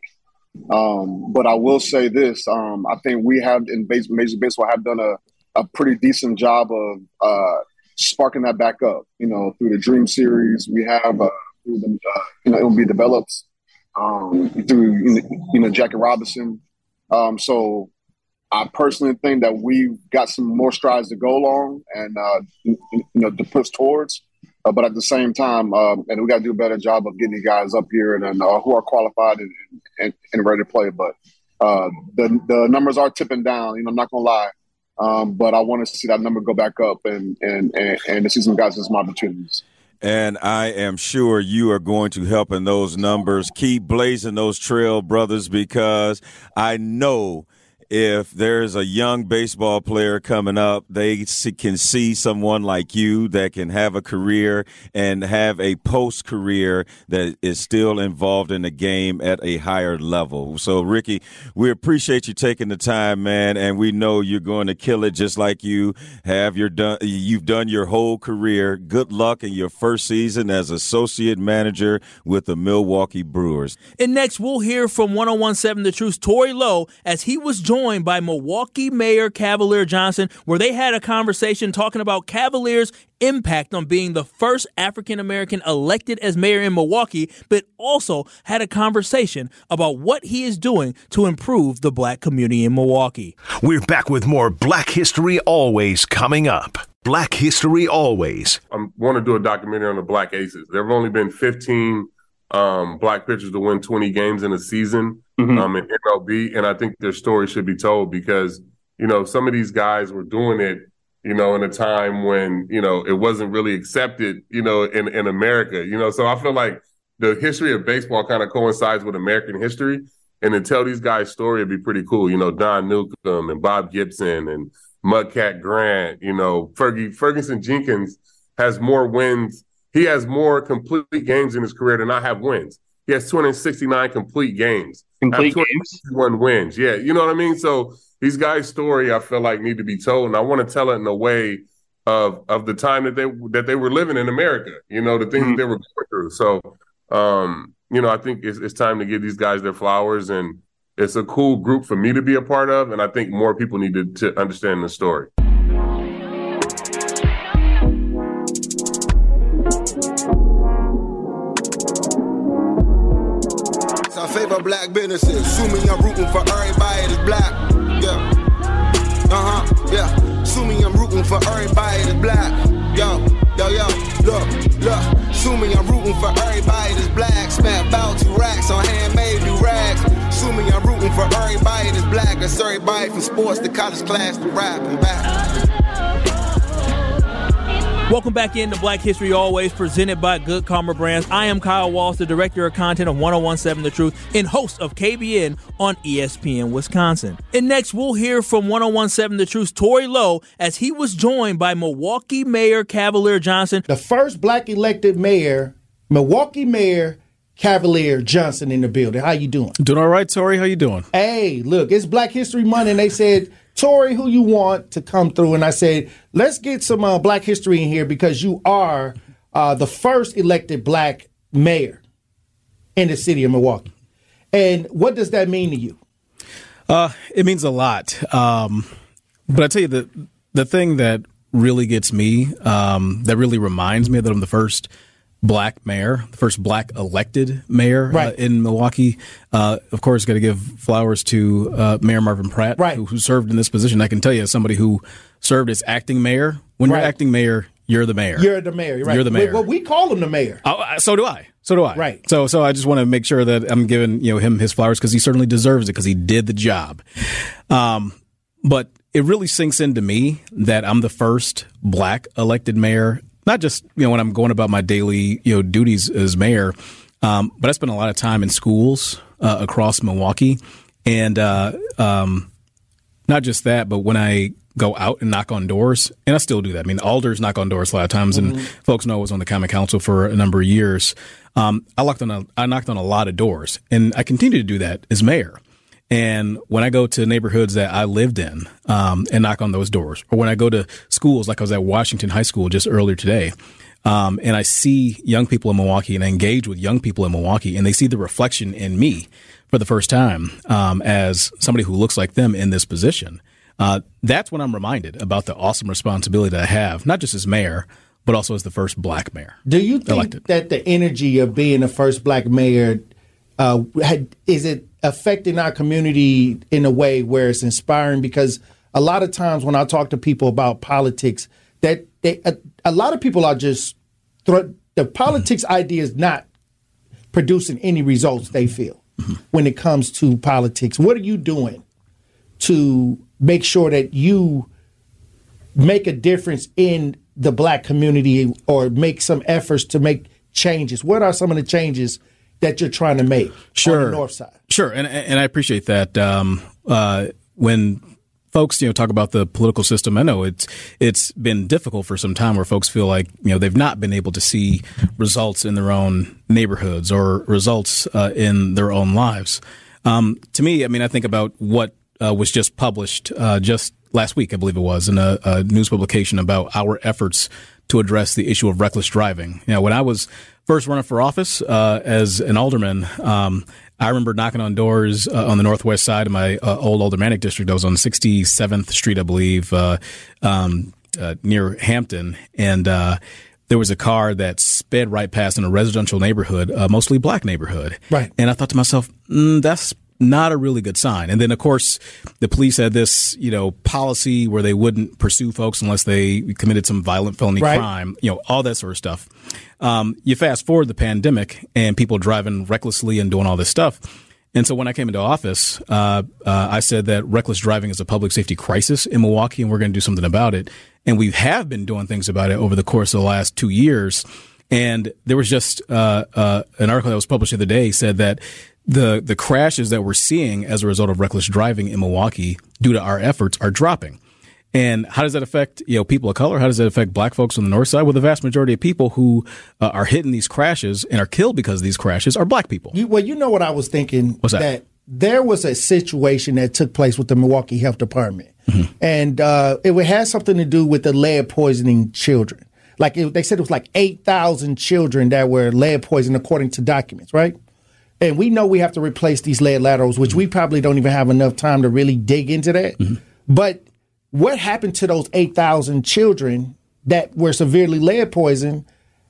Um, but I will say this: um, I think we have in base, Major Baseball have done a, a pretty decent job of uh, sparking that back up. You know, through the Dream Series, we have uh, through the uh, you know it will be developed um, through you know Jackie Robinson. Um, so I personally think that we've got some more strides to go along and uh, you know to push towards. Uh, but at the same time, um, and we got to do a better job of getting these guys up here and, and uh, who are qualified and, and, and ready to play. But uh, the the numbers are tipping down. You know, I'm not gonna lie, um, but I want to see that number go back up and and and, and to see some guys with some opportunities. And I am sure you are going to help in those numbers. Keep blazing those trail, brothers, because I know if there's a young baseball player coming up, they can see someone like you that can have a career and have a post-career that is still involved in the game at a higher level. So, Ricky, we appreciate you taking the time, man, and we know you're going to kill it just like you have your done. You've done your whole career. Good luck in your first season as associate manager with the Milwaukee Brewers. And next, we'll hear from one oh one point seven The Truth's Tory Lowe as he was joined joined by Milwaukee Mayor Cavalier Johnson, where they had a conversation talking about Cavalier's impact on being the first African-American elected as mayor in Milwaukee, but also had a conversation about what he is doing to improve the black community in Milwaukee. We're back with more Black History Always coming up. Black History Always. I want to do a documentary on the Black Aces. There have only been fifteen um, black pitchers to win twenty games in a season. Mm-hmm. Um, in M L B, and I think their story should be told because, you know, some of these guys were doing it, you know, in a time when, you know, it wasn't really accepted, you know, in, in America, you know, so I feel like the history of baseball kind of coincides with American history, and to tell these guys' story would be pretty cool. You know, Don Newcomb and Bob Gibson and Mudcat Grant, you know, Fergie, Ferguson Jenkins has more wins. He has more complete games in his career than I have wins. He has two hundred sixty-nine complete games. Complete games? One wins. Yeah, you know what I mean? So these guys' story, I feel like, need to be told. And I want to tell it in a way of of the time that they that they were living in America, you know, the things mm-hmm. that they were going through. So, um, you know, I think it's, it's time to give these guys their flowers. And it's a cool group for me to be a part of. And I think more people need to, to understand the story. Favor black businesses. Assuming I'm rooting for everybody that's black. Yeah. Uh-huh. Yeah. Assuming I'm rooting for everybody that's black. Yo, yo, yo. Look, look. Assuming I'm rooting for everybody that's black. Spent about two racks on handmade new rags. Assuming I'm rooting for everybody that's black. That's everybody from sports to college class to rap and back. Welcome back into Black History Always, presented by Good Karma Brands. I am Kyle Walsh, the director of content of ten seventeen The Truth and host of K B N on E S P N Wisconsin. And next, we'll hear from ten seventeen The Truth's Tory Lowe as he was joined by Milwaukee Mayor Cavalier Johnson. The first black elected mayor, Milwaukee Mayor Cavalier Johnson in the building. How you doing? Doing all right, Tory. How you doing? Hey, look, it's Black History Month, and they said, Tory, who you want to come through? And I said, let's get some uh, black history in here because you are uh, the first elected black mayor in the city of Milwaukee. And what does that mean to you? Uh, it means a lot. Um, but I tell you, the the thing that really gets me, um, that really reminds me that I'm the first black mayor, the first black elected mayor right. uh, in Milwaukee. Uh, of course, got to give flowers to uh, Mayor Marvin Pratt, right. who, who served in this position. I can tell you, as somebody who served as acting mayor, when right. you're acting mayor, you're the mayor. You're the mayor, right? You're the mayor. Well, we call him the mayor. Oh, so do I. So do I. Right. So, so I just want to make sure that I'm giving you know him his flowers because he certainly deserves it because he did the job. Um, but it really sinks into me that I'm the first black elected mayor. Not just, you know, when I'm going about my daily, you know, duties as mayor, um, but I spend a lot of time in schools uh, across Milwaukee. And uh, um, not just that, but when I go out and knock on doors, and I still do that. I mean, alders knock on doors a lot of times, and mm-hmm. folks know I was on the Common Council for a number of years. Um, I, knocked on a, I knocked on a lot of doors, and I continue to do that as mayor. And when I go to neighborhoods that I lived in um, and knock on those doors, or when I go to schools, like I was at Washington High School just earlier today, um, and I see young people in Milwaukee and I engage with young people in Milwaukee and they see the reflection in me for the first time um, as somebody who looks like them in this position, uh, that's when I'm reminded about the awesome responsibility that I have, not just as mayor, but also as the first black mayor. Do you think elected. that the energy of being the first black mayor, uh, had, is it affecting our community in a way where it's inspiring? Because a lot of times when I talk to people about politics, that they, a, a lot of people are just thro- the politics mm-hmm. idea is not producing any results they feel mm-hmm. when it comes to politics. What are you doing to make sure that you make a difference in the black community or make some efforts to make changes? What are some of the changes that you're trying to make sure. on the north side? Sure, and and I appreciate that. Um, uh, when folks, you know, talk about the political system, I know it's it's been difficult for some time where folks feel like, you know, they've not been able to see results in their own neighborhoods or results uh, in their own lives. Um, to me, I mean, I think about what uh, was just published uh, just last week, I believe it was, in a, a news publication about our efforts to address the issue of reckless driving. You know, when I was first running for office uh, as an alderman, um, I remember knocking on doors uh, on the northwest side of my uh, old aldermanic district. I was on sixty-seventh Street, I believe, uh, um, uh, near Hampton, and uh, there was a car that sped right past in a residential neighborhood, a mostly black neighborhood. Right. And I thought to myself, mm, that's not a really good sign. And then, of course, the police had this, you know, policy where they wouldn't pursue folks unless they committed some violent felony right. crime, you know, all that sort of stuff. Um, you fast forward the pandemic and people driving recklessly and doing all this stuff. And so when I came into office, uh, uh, I said that reckless driving is a public safety crisis in Milwaukee and we're going to do something about it. And we have been doing things about it over the course of the last two years. And there was just uh, uh, an article that was published the other day said that the the crashes that we're seeing as a result of reckless driving in Milwaukee due to our efforts are dropping. And how does that affect, you know, people of color? How does that affect black folks on the north side? Well, the vast majority of people who uh, are hitting these crashes and are killed because of these crashes are black people. You, well, you know what I was thinking? What's that? That there was a situation that took place with the Milwaukee Health Department. Mm-hmm. And uh, it had something to do with the lead poisoning children. Like it, they said it was like eight thousand children that were lead poisoned according to documents, right? And we know we have to replace these lead laterals, which we probably don't even have enough time to really dig into that. Mm-hmm. But what happened to those eight thousand children that were severely lead poisoned?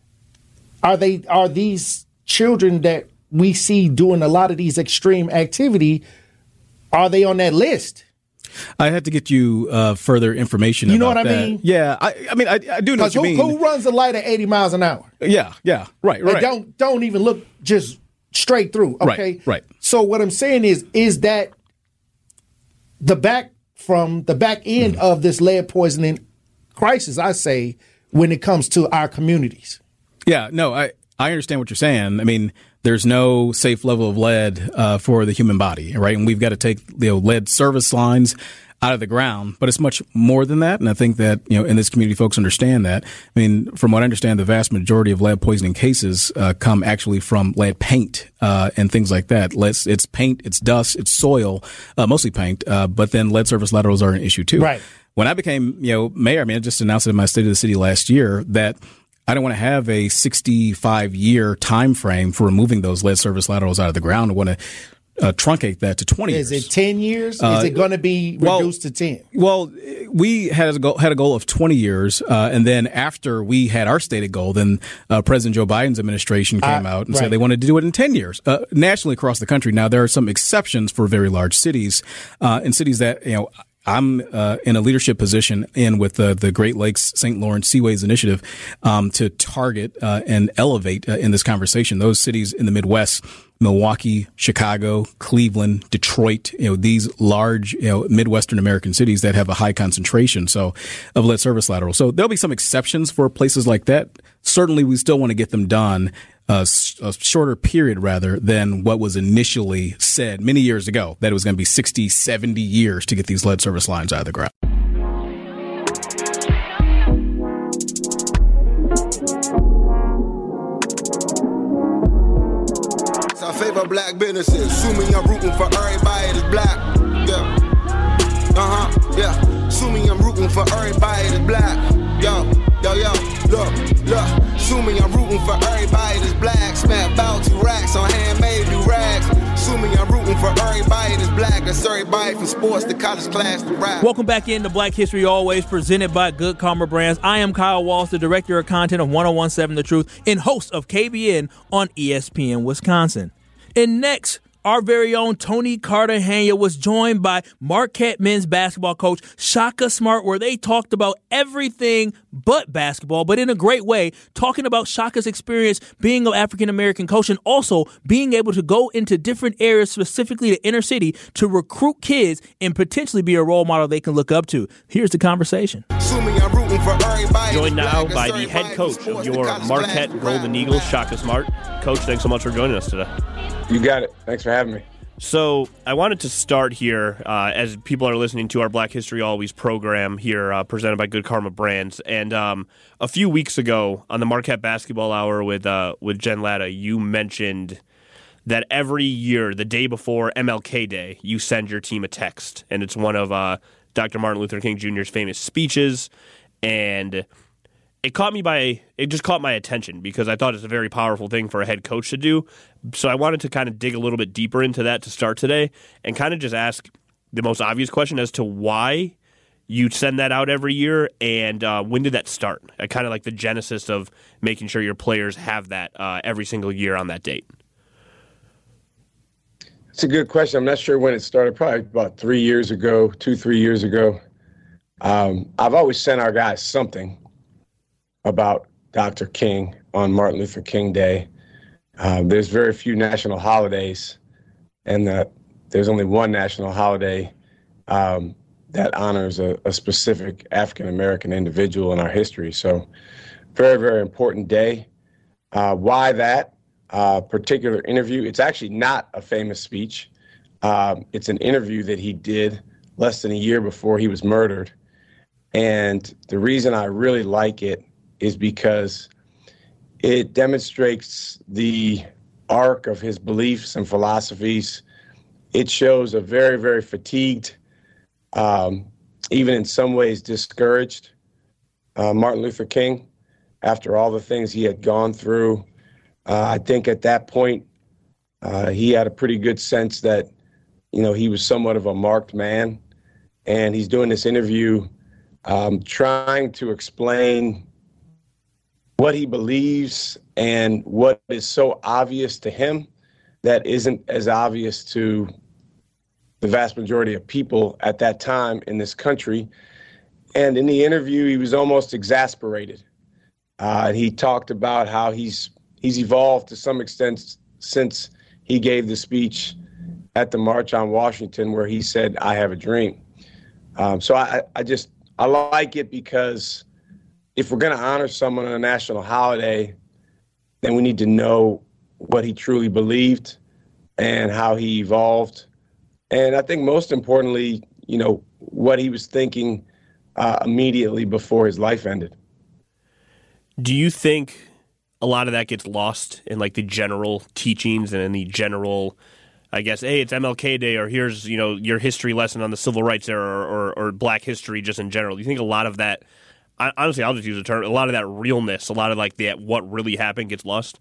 Are they are these children that we see doing a lot of these extreme activity, are they on that list? I had to get you uh, further information. You know about what I that. mean? Yeah, I, I mean, I, I do know what you who, mean. Who runs a light at eighty miles an hour? Yeah, yeah, right, right. And don't don't even look just straight through. Okay, right, right. So what I'm saying is, is that the back from the back end mm. of this lead poisoning crisis, I say, when it comes to our communities. Yeah, no, I, I understand what you're saying. I mean, there's no safe level of lead uh, for the human body, right? And we've got to take you know, lead service lines out of the ground, but it's much more than that. And I think that, you know, in this community, folks understand that. I mean, from what I understand, the vast majority of lead poisoning cases uh, come actually from lead paint uh, and things like that. Let's, it's paint, it's dust, it's soil, uh, mostly paint, uh, but then lead service laterals are an issue too. Right. When I became, you know, mayor, I mean, I just announced it in my State of the City last year that I don't want to have a sixty-five year time frame for removing those lead service laterals out of the ground. I want to uh, truncate that to twenty Is years. it ten years? Uh, Is it going to be reduced well, to ten? Well, we had a goal, had a goal of twenty years. Uh, and then after we had our stated goal, then uh, President Joe Biden's administration came uh, out and right. said they wanted to do it in ten years, uh, nationally across the country. Now, there are some exceptions for very large cities, uh, and cities that, you know, I'm uh, in a leadership position in with the, the Great Lakes Saint Lawrence Seaways Initiative um, to target uh, and elevate uh, in this conversation those cities in the Midwest, Milwaukee, Chicago, Cleveland, Detroit, you know, these large, you know, Midwestern American cities that have a high concentration so of lead service laterals. So there'll be some exceptions for places like that. Certainly, we still want to get them done A, a shorter period rather than what was initially said many years ago, that it was going to be sixty, seventy years to get these lead service lines out of the ground. I favor black businesses. Assuming I'm rooting for everybody that's black. Yeah. Uh-huh. Yeah. Assuming I'm rooting for everybody that's black. Yo, yo, yo. Look, look. Assuming I'm rooting for everybody that's black. Spent about two racks on handmade new rags. Assuming I'm rooting for everybody that's black. That's everybody from sports to college class to rap. Welcome back into Black History Always, presented by Good Karma Brands. I am Kyle Walsh, the director of content of one oh one seven The Truth and host of K B N on E S P N Wisconsin. And next, our very own Tony Cartagena was joined by Marquette men's basketball coach Shaka Smart, where they talked about everything but basketball, but in a great way, talking about Shaka's experience being an African-American coach and also being able to go into different areas, specifically the inner city, to recruit kids and potentially be a role model they can look up to. Here's the conversation. Joined now by the head coach of your Marquette Golden Eagles, Shaka Smart. Coach, thanks so much for joining us today. You got it. Thanks for having me. So I wanted to start here uh, as people are listening to our Black History Always program here uh, presented by Good Karma Brands. And um, a few weeks ago on the Marquette Basketball Hour with uh, with Jen Latta, you mentioned that every year, the day before M L K Day, you send your team a text. And it's one of uh, Doctor Martin Luther King Junior's famous speeches. And it caught me by, it just caught my attention because I thought it's a very powerful thing for a head coach to do. So I wanted to kind of dig a little bit deeper into that to start today and kind of just ask the most obvious question as to why you send that out every year and uh, when did that start? I kind of like the genesis of making sure your players have that uh, every single year on that date. It's a good question. I'm not sure when it started, probably about three years ago, two, three years ago. Um, I've always sent our guys something about Doctor King on Martin Luther King Day. Uh, there's very few national holidays, and the, there's only one national holiday um, that honors a, a specific African-American individual in our history. So very, very important day. Uh, why that uh, particular interview? It's actually not a famous speech. Um, it's an interview that he did less than a year before he was murdered. And the reason I really like it is because it demonstrates the arc of his beliefs and philosophies. It shows a very, very fatigued, um, even in some ways discouraged uh, Martin Luther King after all the things he had gone through. Uh, I think at that point, uh, he had a pretty good sense that, you know, he was somewhat of a marked man. And he's doing this interview um, trying to explain what he believes and what is so obvious to him that isn't as obvious to the vast majority of people at that time in this country. And in the interview, he was almost exasperated. Uh, he talked about how he's he's evolved to some extent since he gave the speech at the March on Washington where he said, "I have a dream." Um, so I, I just I like it because if we're going to honor someone on a national holiday, then we need to know what he truly believed and how he evolved. And I think most importantly, you know, what he was thinking uh, immediately before his life ended. Do you think a lot of that gets lost in like the general teachings and in the general, I guess, hey, it's M L K Day, or here's, you know, your history lesson on the civil rights era, or, or, or black history just in general? Do you think a lot of that, honestly, I'll just use the term, a lot of that realness, a lot of like the what really happened gets lost?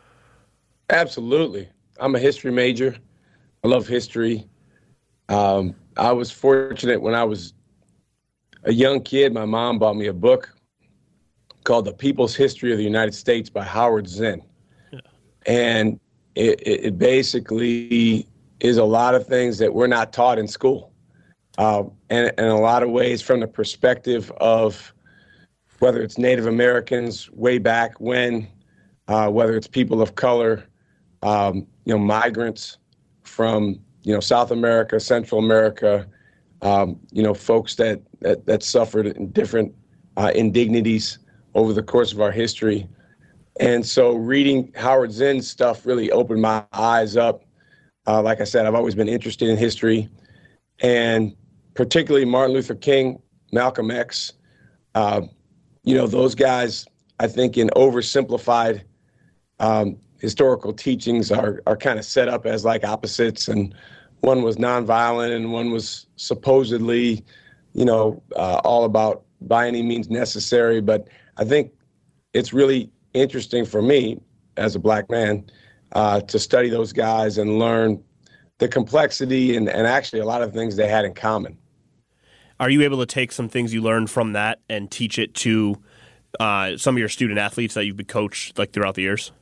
Absolutely. I'm a history major. I love history. Um, I was fortunate when I was a young kid, my mom bought me a book called The People's History of the United States by Howard Zinn. Yeah. And it, it basically is a lot of things that we're not taught in school. Uh, and, and in a lot of ways from the perspective of whether it's Native Americans way back when, uh, whether it's people of color, um, you know, migrants from, you know, South America, Central America, um, you know, folks that, that, that suffered in different uh, indignities over the course of our history. And so reading Howard Zinn's stuff really opened my eyes up. Uh, like I said, I've always been interested in history, and particularly Martin Luther King, Malcolm X. Uh, you know, those guys, I think in oversimplified um, historical teachings are, are kind of set up as like opposites, and one was nonviolent and one was supposedly, you know, uh, all about by any means necessary. But I think it's really interesting for me as a black man uh, to study those guys and learn the complexity and, and actually a lot of things they had in common. Are you able to take some things you learned from that and teach it to uh, some of your student athletes that you've been coached like throughout the years?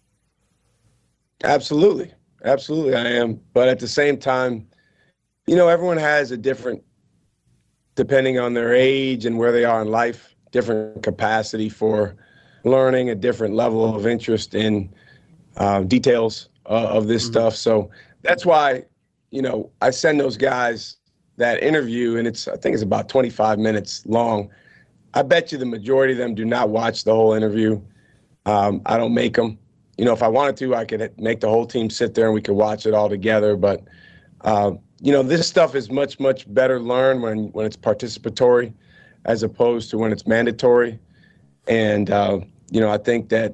Absolutely. Absolutely, I am. But at the same time, you know, everyone has a different, depending on their age and where they are in life, different capacity for learning, a different level of interest in uh, details uh, of this mm-hmm. stuff. So that's why, you know, I send those guys that interview, and it's, I think it's about twenty-five minutes long. I bet you the majority of them do not watch the whole interview. Um, I don't make them. You know, if I wanted to, I could make the whole team sit there and we could watch it all together. But, uh, you know, this stuff is much, much better learned when, when it's participatory as opposed to when it's mandatory. And, uh, you know, I think that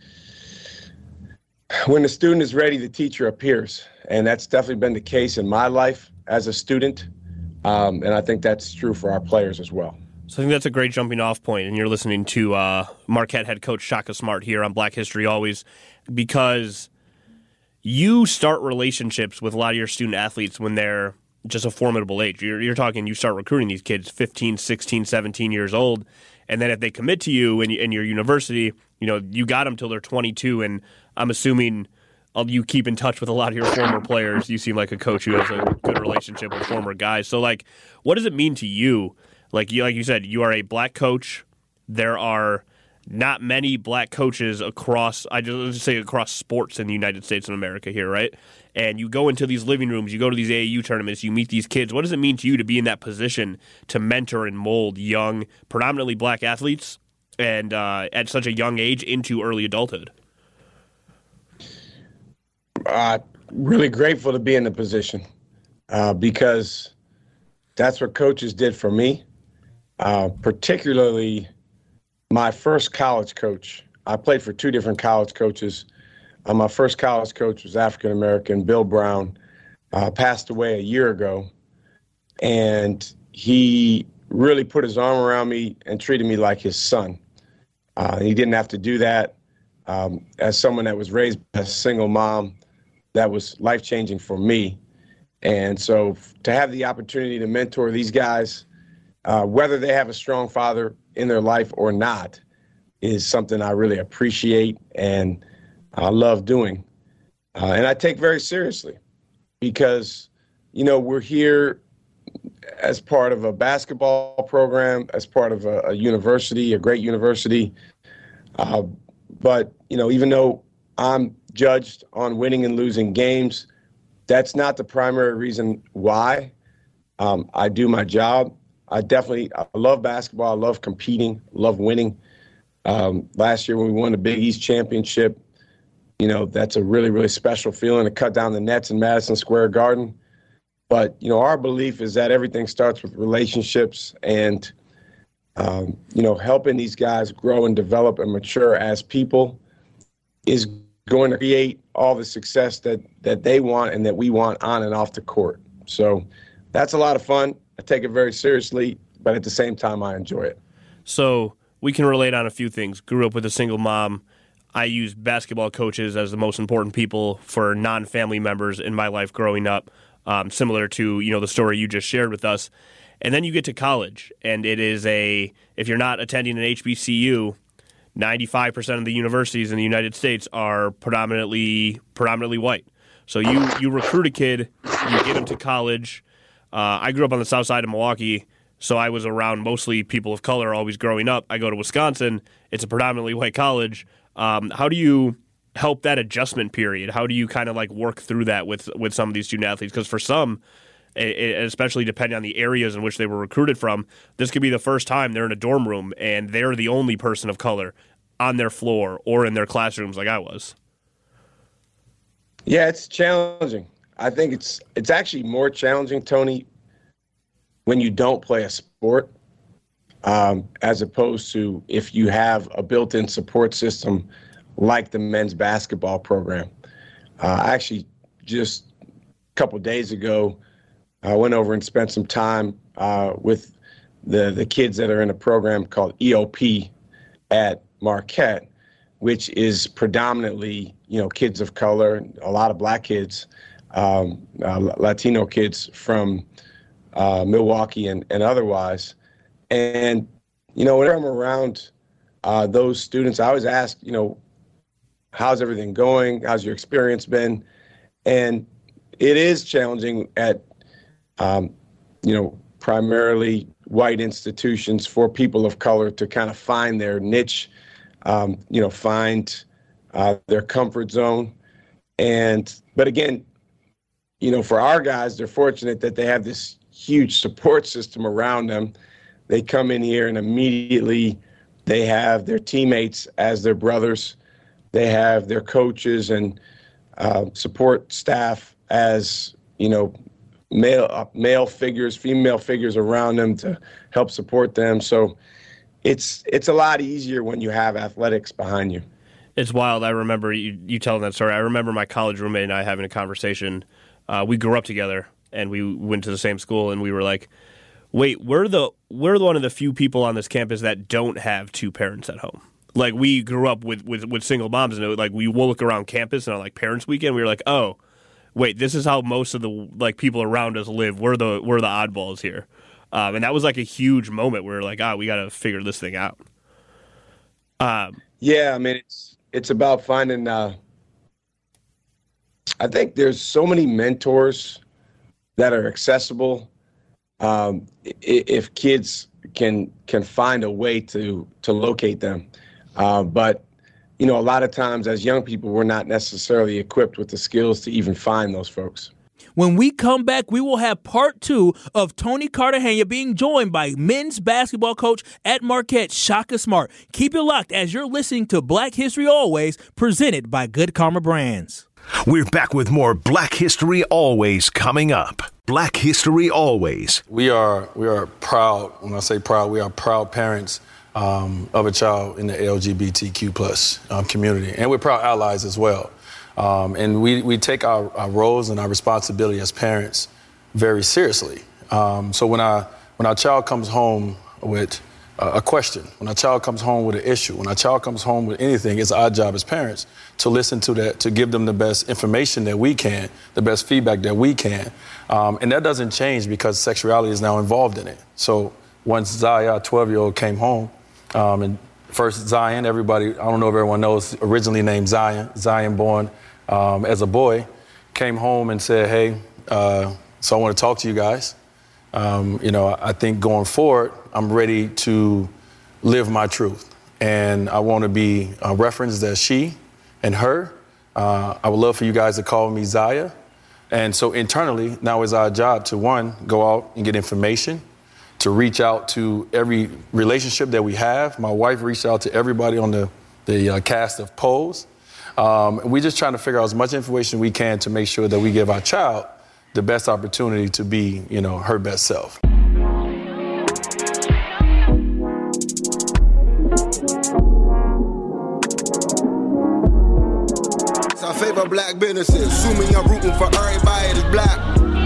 when the student is ready, the teacher appears. And that's definitely been the case in my life as a student. Um, and I think that's true for our players as well. So I think that's a great jumping off point, and you're listening to uh, Marquette head coach Shaka Smart here on Black History Always, because you start relationships with a lot of your student athletes when they're just a formidable age. You're, you're talking, you start recruiting these kids fifteen, sixteen, seventeen years old, and then if they commit to you in, in your university, you know, you got them till they're twenty-two, and I'm assuming you keep in touch with a lot of your former players. You seem like a coach who has a good relationship with former guys. So, like, what does it mean to you? Like you, like you said, you are a black coach. There are not many black coaches across, I just say across sports in the United States of America here, right? And you go into these living rooms, you go to these A A U tournaments, you meet these kids. What does it mean to you to be in that position to mentor and mold young, predominantly black athletes, and uh, at such a young age into early adulthood? Uh, really grateful to be in the position uh, because that's what coaches did for me. Uh, particularly my first college coach. I played for two different college coaches. Uh, my first college coach was African-American, Bill Brown, uh, passed away a year ago. And he really put his arm around me and treated me like his son. Uh, he didn't have to do that. Um, as someone that was raised by a single mom, that was life-changing for me. And so to have the opportunity to mentor these guys, Uh, whether they have a strong father in their life or not, is something I really appreciate and I love doing. Uh, and I take very seriously because, you know, we're here as part of a basketball program, as part of a, a university, a great university. Uh, but, you know, even though I'm judged on winning and losing games, that's not the primary reason why um, I do my job. I definitely I love basketball. I love competing, love winning. Um, last year when we won the Big East championship, you know, that's a really, really special feeling to cut down the nets in Madison Square Garden. But, you know, our belief is that everything starts with relationships and, um, you know, helping these guys grow and develop and mature as people is going to create all the success that, that they want and that we want on and off the court. So that's a lot of fun. I take it very seriously, but at the same time, I enjoy it. So we can relate on a few things. Grew up with a single mom. I used basketball coaches as the most important people for non-family members in my life growing up, um, similar to, you know, the story you just shared with us. And then you get to college, and it is a, if you're not attending an H B C U, ninety-five percent of the universities in the United States are predominantly predominantly white. So you, you recruit a kid, you get him to college. Uh, I grew up on the south side of Milwaukee, so I was around mostly people of color always growing up. I go to Wisconsin. It's a predominantly white college. Um, how do you help that adjustment period? How do you kind of like work through that with, with some of these student athletes? Because for some, especially depending on the areas in which they were recruited from, this could be the first time they're in a dorm room and they're the only person of color on their floor or in their classrooms like I was. Yeah, it's challenging. I think it's it's actually more challenging, Tony, when you don't play a sport, um, as opposed to if you have a built-in support system like the men's basketball program. Uh, I actually just a couple days ago, I went over and spent some time uh, with the, the kids that are in a program called E O P at Marquette, which is predominantly, you know, kids of color, a lot of black kids, um, uh, Latino kids from uh, Milwaukee and, and otherwise. And, you know, whenever I'm around uh, those students, I always ask, you know, how's everything going? How's your experience been? And it is challenging at, um, you know, primarily white institutions for people of color to kind of find their niche, um, you know, find uh, their comfort zone. And, but again, you know, for our guys, they're fortunate that they have this huge support system around them. They come in here and immediately they have their teammates as their brothers. They have their coaches and uh, support staff as, you know, male uh, male figures, female figures around them to help support them. So it's it's a lot easier when you have athletics behind you. It's wild. I remember you, you telling that story. I remember my college roommate and I having a conversation. Uh, we grew up together and we went to the same school, and we were like, wait, we're the we're one of the few people on this campus that don't have two parents at home. Like, we grew up with, with, with single moms, and it, like, we will look around campus and on like Parents Weekend, we were like, oh, wait, this is how most of the like people around us live. We're the we're the oddballs here, um, and that was like a huge moment where we were like, ah, we got to figure this thing out. Um, yeah, I mean, it's it's about finding. Uh, I think there's so many mentors that are accessible. Um, if kids can can find a way to to locate them, uh, but you know, a lot of times as young people, we're not necessarily equipped with the skills to even find those folks. When we come back, we will have part two of Tony Cartagena being joined by men's basketball coach at Marquette, Shaka Smart. Keep it locked as you're listening to Black History Always, presented by Good Karma Brands. We're back with more Black History Always coming up. Black History Always. We are we are proud. When I say proud, we are proud parents um, of a child in the L G B T Q plus um, community, and we're proud allies as well. Um, and we we take our, our roles and our responsibility as parents very seriously. Um, so when I when our child comes home with a question, when our child comes home with an issue, when our child comes home with anything, it's our job as parents to listen to that, to give them the best information that we can, the best feedback that we can. Um, and that doesn't change because sexuality is now involved in it. So once Zaya, our twelve-year-old, came home, um, and first Zion, everybody, I don't know if everyone knows, originally named Zion, Zion born um, as a boy, came home and said, hey, uh, so I want to talk to you guys. Um, you know, I think going forward, I'm ready to live my truth. And I want to be uh, referenced as she and her. Uh, I would love for you guys to call me Zaya. And so internally, now it's our job to, one, go out and get information, to reach out to every relationship that we have. My wife reached out to everybody on the, the uh, cast of Pose. Um, and we're just trying to figure out as much information we can to make sure that we give our child the best opportunity to be, you know, her best self. I favor black businesses, assuming I'm rooting for everybody that's black.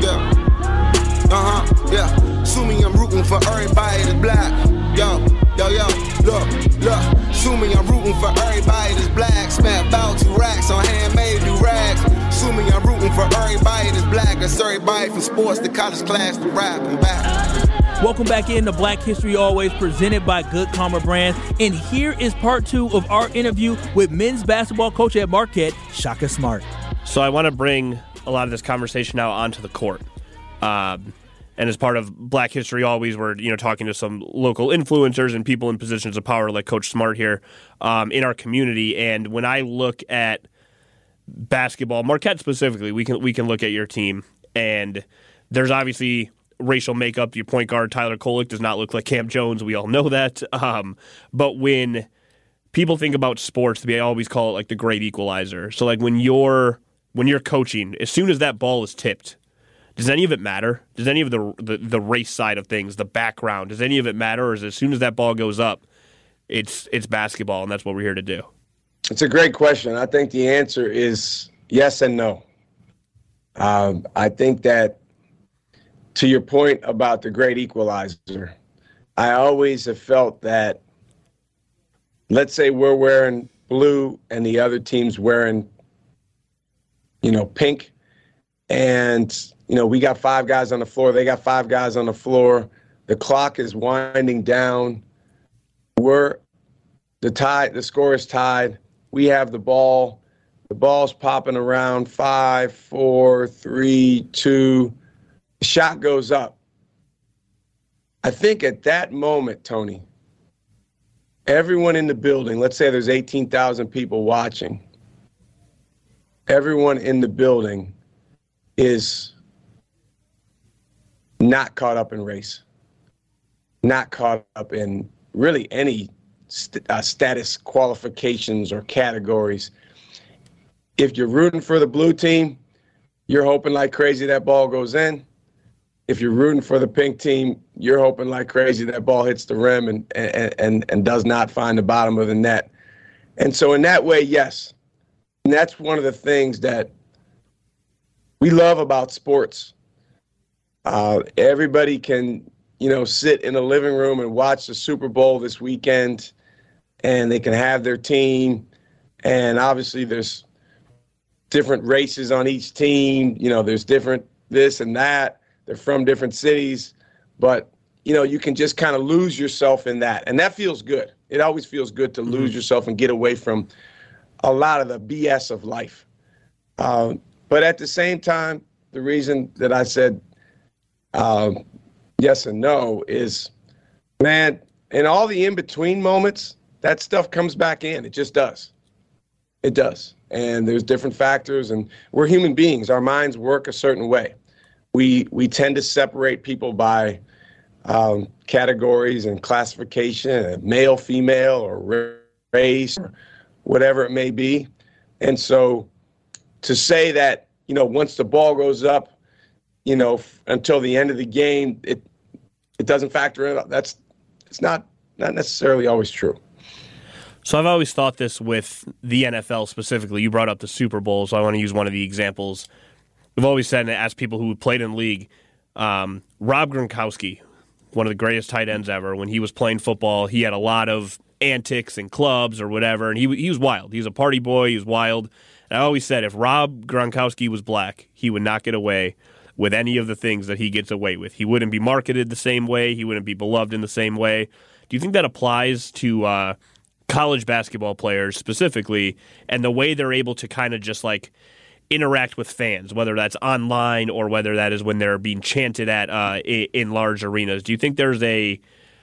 Yeah. Uh-huh, yeah. Assuming I'm rooting for everybody that's black. Yo, yo, yo, look, look. Assuming I'm rooting for everybody that's black. Spent about two racks on handmade new rags. Assuming I'm rooting for everybody that's black. That's everybody from sports to college class to rap and back. Welcome back into Black History Always, presented by Good Karma Brands. And here is part two of our interview with men's basketball coach at Marquette, Shaka Smart. So I want to bring a lot of this conversation now onto the court. Um, and as part of Black History Always, we're you know talking to some local influencers and people in positions of power like Coach Smart here um, in our community. And when I look at basketball, Marquette specifically, we can we can look at your team, and there's obviously racial makeup. Your point guard, Tyler Kolek, does not look like Cam Jones. We all know that. Um, but when people think about sports, they always call it like the great equalizer. So like when you're when you're coaching, as soon as that ball is tipped, does any of it matter? Does any of the, the the race side of things, the background, does any of it matter? Or is as soon as that ball goes up, it's it's basketball, and that's what we're here to do? It's a great question. I think the answer is yes and no. Um, I think that to your point about the great equalizer, I always have felt that, let's say we're wearing blue and the other team's wearing, you know, pink, and, you know, we got five guys on the floor, they got five guys on the floor, the clock is winding down, we're, the tie, the score is tied, we have the ball, the ball's popping around, five, four, three, two, the shot goes up. I think at that moment, Tony, everyone in the building, let's say there's eighteen thousand people watching, everyone in the building is not caught up in race, not caught up in really any st- uh, status qualifications or categories. If you're rooting for the blue team, you're hoping like crazy that ball goes in. If you're rooting for the pink team, you're hoping like crazy that ball hits the rim and, and, and, and does not find the bottom of the net. And so in that way, yes. And that's one of the things that we love about sports. Uh, everybody can, you know, sit in a living room and watch the Super Bowl this weekend, and they can have their team. And obviously there's different races on each team. You know, there's different this and that. They're from different cities, but, you know, you can just kind of lose yourself in that. And that feels good. It always feels good to lose yourself and get away from a lot of the B S of life. Um, but at the same time, the reason that I said um, yes and no is, man, in all the in-between moments, that stuff comes back in. It just does. It does. And there's different factors, and we're human beings. Our minds work a certain way. We we tend to separate people by um, categories and classification, male, female, or race, or whatever it may be. And so to say that, you know, once the ball goes up, you know, f- until the end of the game, it it doesn't factor in. That's it's not not necessarily always true. So I've always thought this with the N F L specifically. You brought up the Super Bowl, so I want to use one of the examples. We've always said and asked people who played in the league, um, Rob Gronkowski, one of the greatest tight ends ever, when he was playing football, he had a lot of antics and clubs or whatever, and he he was wild. He was a party boy. He was wild. And I always said if Rob Gronkowski was black, he would not get away with any of the things that he gets away with. He wouldn't be marketed the same way. He wouldn't be beloved in the same way. Do you think that applies to uh, college basketball players specifically and the way they're able to kind of just like interact with fans, whether that's online or whether that is when they're being chanted at uh, in large arenas? Do you think there's a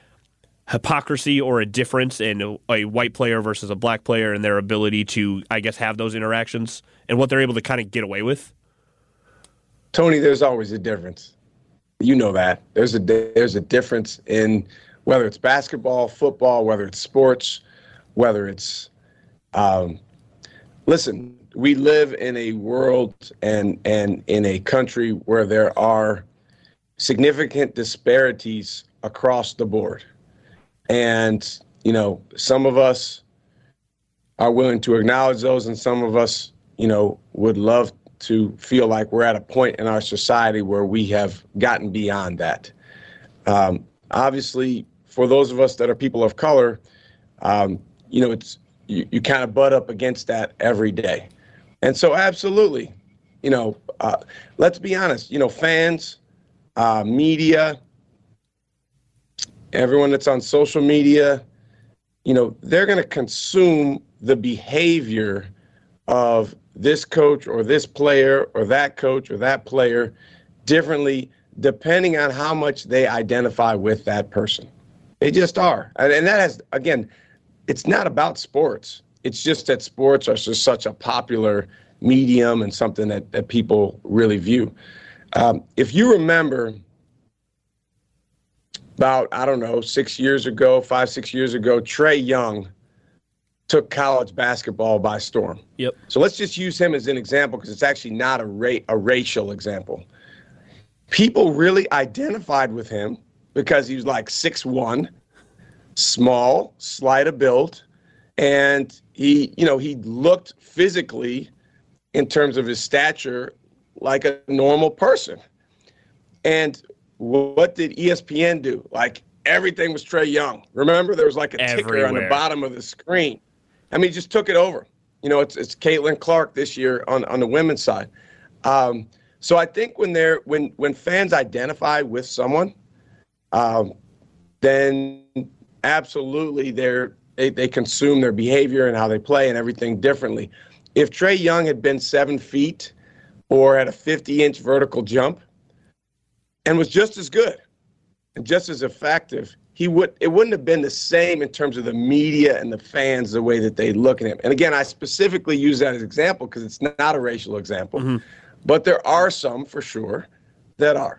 hypocrisy or a difference in a white player versus a black player and their ability to, I guess, have those interactions and what they're able to kind of get away with? Tony, there's always a difference. You know that. There's a there's a difference in whether it's basketball, football, whether it's sports, whether it's um, listen, we live in a world and and in a country where there are significant disparities across the board. And, you know, some of us are willing to acknowledge those, and some of us, you know, would love to feel like we're at a point in our society where we have gotten beyond that. Um, obviously, for those of us that are people of color, um, you know, it's you, you kind of butt up against that every day. And so, absolutely, you know, uh, let's be honest, you know, fans, uh, media, everyone that's on social media, you know, they're going to consume the behavior of this coach or this player or that coach or that player differently depending on how much they identify with that person. They just are. And, and that has, again, it's not about sports. It's just that sports are just such a popular medium and something that, that people really view. Um, if you remember about, I don't know, six years ago, five, six years ago, Trae Young took college basketball by storm. Yep. So let's just use him as an example because it's actually not a, ra- a racial example. People really identified with him because he was like six one, small, slight of build, and he, you know, he looked physically in terms of his stature like a normal person. And what did E S P N do? Like everything was Trae Young. Remember, there was like a Everywhere. ticker on the bottom of the screen. I mean, he just took it over. You know, it's it's Caitlin Clark this year on, on the women's side. Um, so I think when they're when when fans identify with someone, um, then absolutely they're they, they consume their behavior and how they play and everything differently. If Trae Young had been seven feet or had a fifty-inch vertical jump and was just as good and just as effective, he would it wouldn't have been the same in terms of the media and the fans, the way that they look at him. And again, I specifically use that as an example because it's not a racial example. Mm-hmm. But there are some, for sure, that are.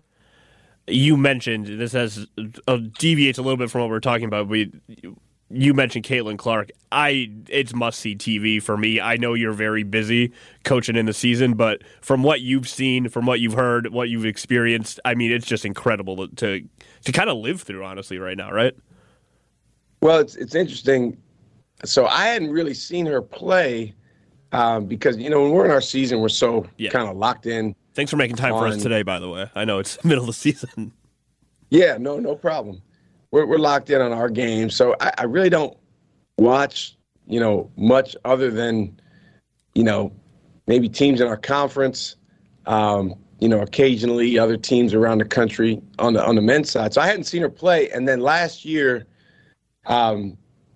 You mentioned, this has uh, deviates a little bit from what we're talking about. We, you mentioned Caitlin Clark. I It's must-see T V for me. I know you're very busy coaching in the season, but from what you've seen, from what you've heard, what you've experienced, I mean, it's just incredible to to, to kind of live through, honestly, right now, right? Well, it's it's interesting. So I hadn't really seen her play um, because, you know, when we're in our season, we're so yeah. kind of locked in. Thanks for making time on, for us today, by the way. I know it's the middle of the season. Yeah, no, no problem. We're we're locked in on our game, so I, I really don't watch, you know, much other than, you know, maybe teams in our conference, um, you know, occasionally other teams around the country on the on the men's side. So I hadn't seen her play, and then last year, um,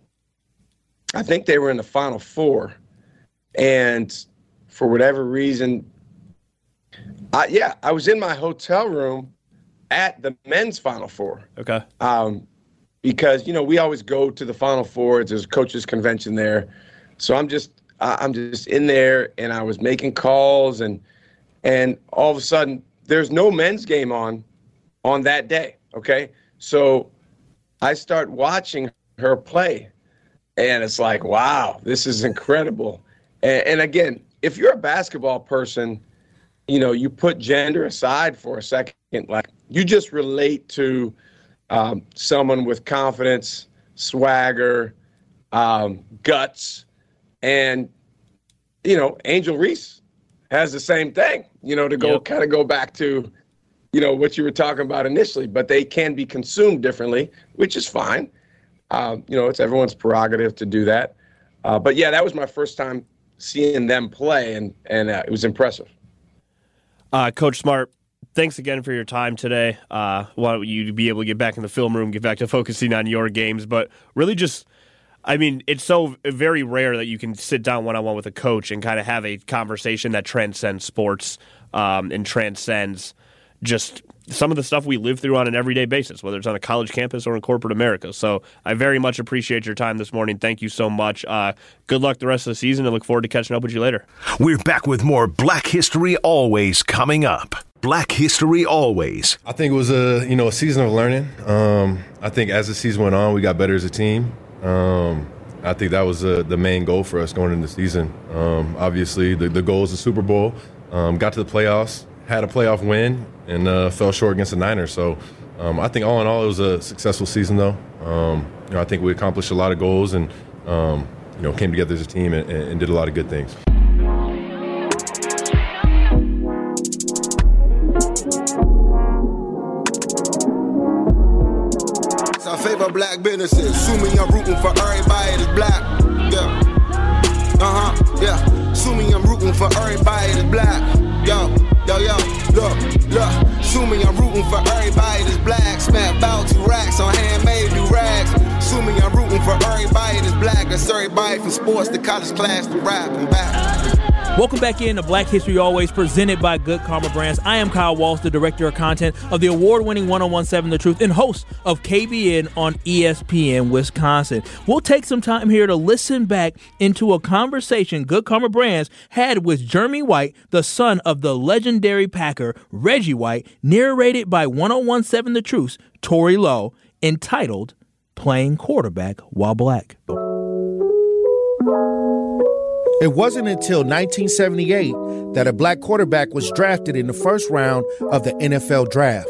I think they were in the Final Four, and for whatever reason, I, yeah, I was in my hotel room at the men's Final Four. Okay. Um, because, you know, we always go to the Final Four. There's a coaches convention there. So I'm just I'm just in there, and I was making calls, and and all of a sudden there's no men's game on on that day, okay? So I start watching her play, and it's like, wow, this is incredible. And, and again, if you're a basketball person, you know, you put gender aside for a second, like you just relate to um, someone with confidence, swagger, um, guts, and, you know, Angel Reese has the same thing, you know, to go yep. kind of go back to, you know, what you were talking about initially, but they can be consumed differently, which is fine. Um, you know, it's everyone's prerogative to do that. Uh, but yeah, that was my first time seeing them play, and, and uh, it was impressive. Uh, Coach Smart, thanks again for your time today. Uh, want you to be able to get back in the film room, get back to focusing on your games, but really just, I mean, it's so very rare that you can sit down one-on-one with a coach and kind of have a conversation that transcends sports um, and transcends just some of the stuff we live through on an everyday basis, whether it's on a college campus or in corporate America. So I very much appreciate your time this morning. Thank you so much. Uh, good luck the rest of the season, and look forward to catching up with you later. We're back with more Black History Always coming up. Black History Always. I think it was a you know a season of learning. Um, I think as the season went on, we got better as a team. Um, I think that was uh, the main goal for us going into the season. Um, obviously, the, the goal is the Super Bowl. Um, got to the playoffs, had a playoff win, and uh, fell short against the Niners. So um, I think all in all, it was a successful season, though. Um, you know, I think we accomplished a lot of goals and um, you know came together as a team and, and did a lot of good things. I favor black businesses. Assuming I'm rooting for everybody that's black. Yeah. Uh-huh. Yeah. Assuming I'm rooting for everybody that's black. Yo, yo, yo. Look, look. Assuming I'm rooting for everybody that's black. Spent about two racks on handmade new rags. Assuming I'm rooting for everybody that's black. That's everybody from sports to college class to rap and back. Welcome back in to Black History Always, presented by Good Karma Brands. I am Kyle Walsh, the director of content of the award-winning one oh one seven The Truth and host of K B N on E S P N Wisconsin. We'll take some time here to listen back into a conversation Good Karma Brands had with Jeremy White, the son of the legendary Packer Reggie White, narrated by one oh one seven The Truth's Tori Lowe, entitled Playing Quarterback While Black. It wasn't until nineteen seventy-eight that a black quarterback was drafted in the first round of the N F L draft.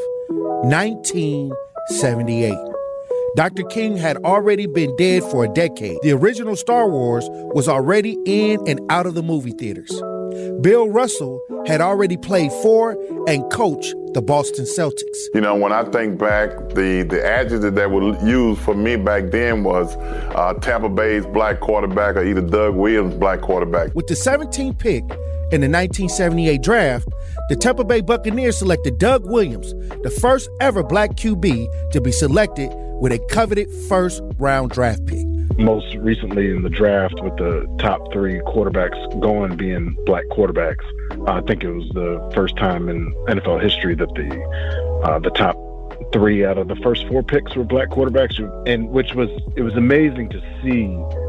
nineteen seventy-eight. Doctor King had already been dead for a decade. The original Star Wars was already in and out of the movie theaters. Bill Russell had already played for and coached the Boston Celtics. You know, when I think back, the, the adjective that was used for me back then was uh, Tampa Bay's black quarterback or either Doug Williams' black quarterback. With the seventeenth pick in the nineteen seventy-eight draft, the Tampa Bay Buccaneers selected Doug Williams, the first ever black Q B to be selected with a coveted first-round draft pick. Most recently in the draft, with the top three quarterbacks going being black quarterbacks, I think it was the first time in N F L history that the uh, the top three out of the first four picks were black quarterbacks, and which was it was amazing to see.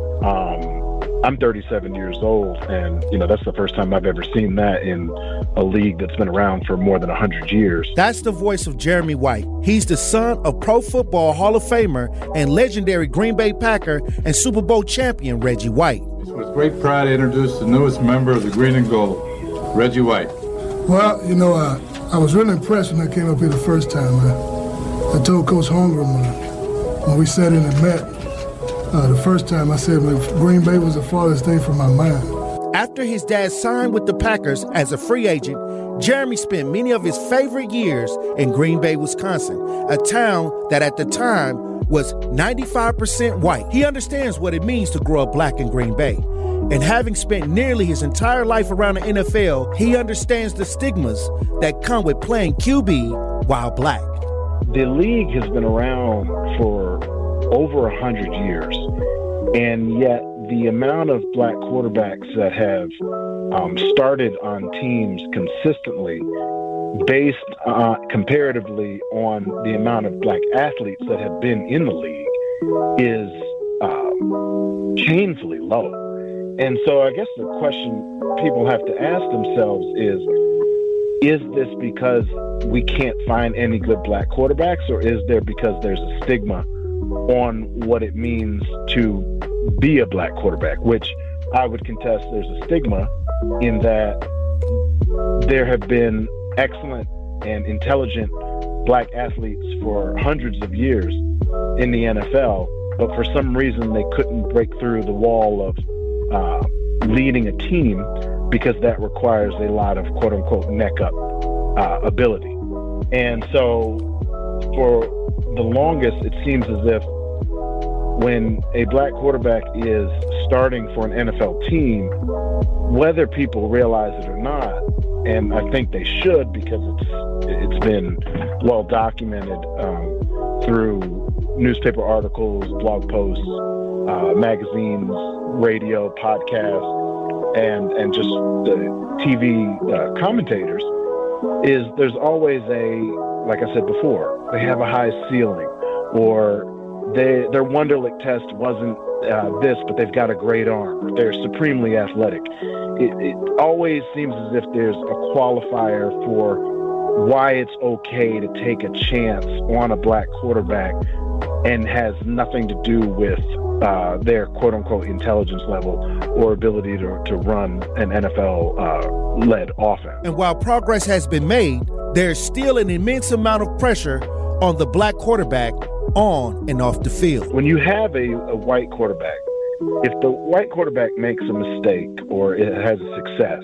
Um, I'm thirty-seven years old, and you know that's the first time I've ever seen that in a league that's been around for more than one hundred years. That's the voice of Jeremy White. He's the son of Pro Football Hall of Famer and legendary Green Bay Packer and Super Bowl champion Reggie White. It's with great pride I introduce the newest member of the Green and Gold, Reggie White. Well, you know, uh, I was really impressed when I came up here the first time. I, I told Coach Holmgren uh, when we sat in and met, Uh, the first time I said Green Bay was the farthest thing from my mind. After his dad signed with the Packers as a free agent, Jeremy spent many of his favorite years in Green Bay, Wisconsin, a town that at the time was ninety-five percent white. He understands what it means to grow up black in Green Bay. And having spent nearly his entire life around the N F L, he understands the stigmas that come with playing Q B while black. The league has been around for over a hundred years, and yet the amount of black quarterbacks that have um, started on teams consistently, based uh, comparatively on the amount of black athletes that have been in the league, is um, painfully low. And so I guess the question people have to ask themselves is, is this because we can't find any good black quarterbacks, or is there because there's a stigma on what it means to be a black quarterback, which I would contest there's a stigma in that there have been excellent and intelligent black athletes for hundreds of years in the N F L, but for some reason they couldn't break through the wall of uh, leading a team because that requires a lot of quote-unquote neck-up uh, ability. And so for the longest, it seems as if when a black quarterback is starting for an N F L team, whether people realize it or not, and I think they should because it's it's been well documented um, through newspaper articles, blog posts, uh, magazines, radio, podcasts, and and just the T V uh, commentators, is there's always a like I said before, they have a high ceiling, or they, their Wonderlic test wasn't uh, this, but they've got a great arm, or they're supremely athletic. It, it always seems as if there's a qualifier for why it's okay to take a chance on a black quarterback, and has nothing to do with uh, their quote-unquote intelligence level or ability to, to run an N F L-led uh, offense. And while progress has been made, there's still an immense amount of pressure on the black quarterback on and off the field. When you have a, a white quarterback, if the white quarterback makes a mistake or it has a success,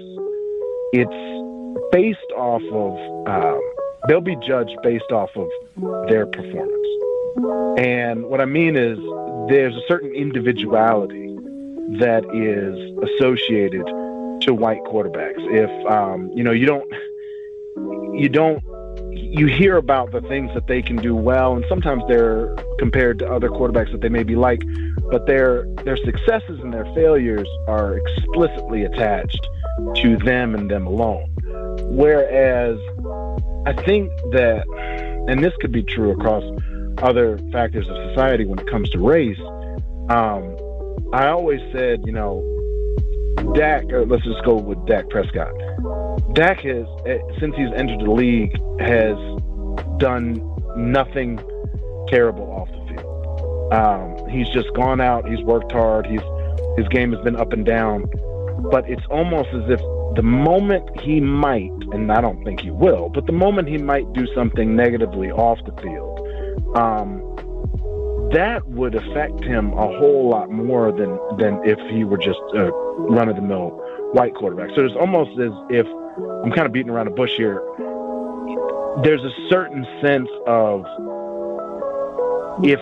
it's based off of, um, they'll be judged based off of their performance. And what I mean is there's a certain individuality that is associated to white quarterbacks. If, um, you know, you don't, you don't, you hear about the things that they can do well, and sometimes they're compared to other quarterbacks that they may be like, but their their successes and their failures are explicitly attached to them and them alone. Whereas I think that, and this could be true across other factors of society when it comes to race, um, I always said, you know, Dak, uh, let's just go with Dak Prescott. Dak has, since he's entered the league, has done nothing terrible off the field. Um, he's just gone out, he's worked hard, he's his game has been up and down, but it's almost as if the moment he might, and I don't think he will, but the moment he might do something negatively off the field, um, that would affect him a whole lot more than, than if he were just a run-of-the-mill white quarterback. So it's almost as if, I'm kind of beating around the bush here, there's a certain sense of if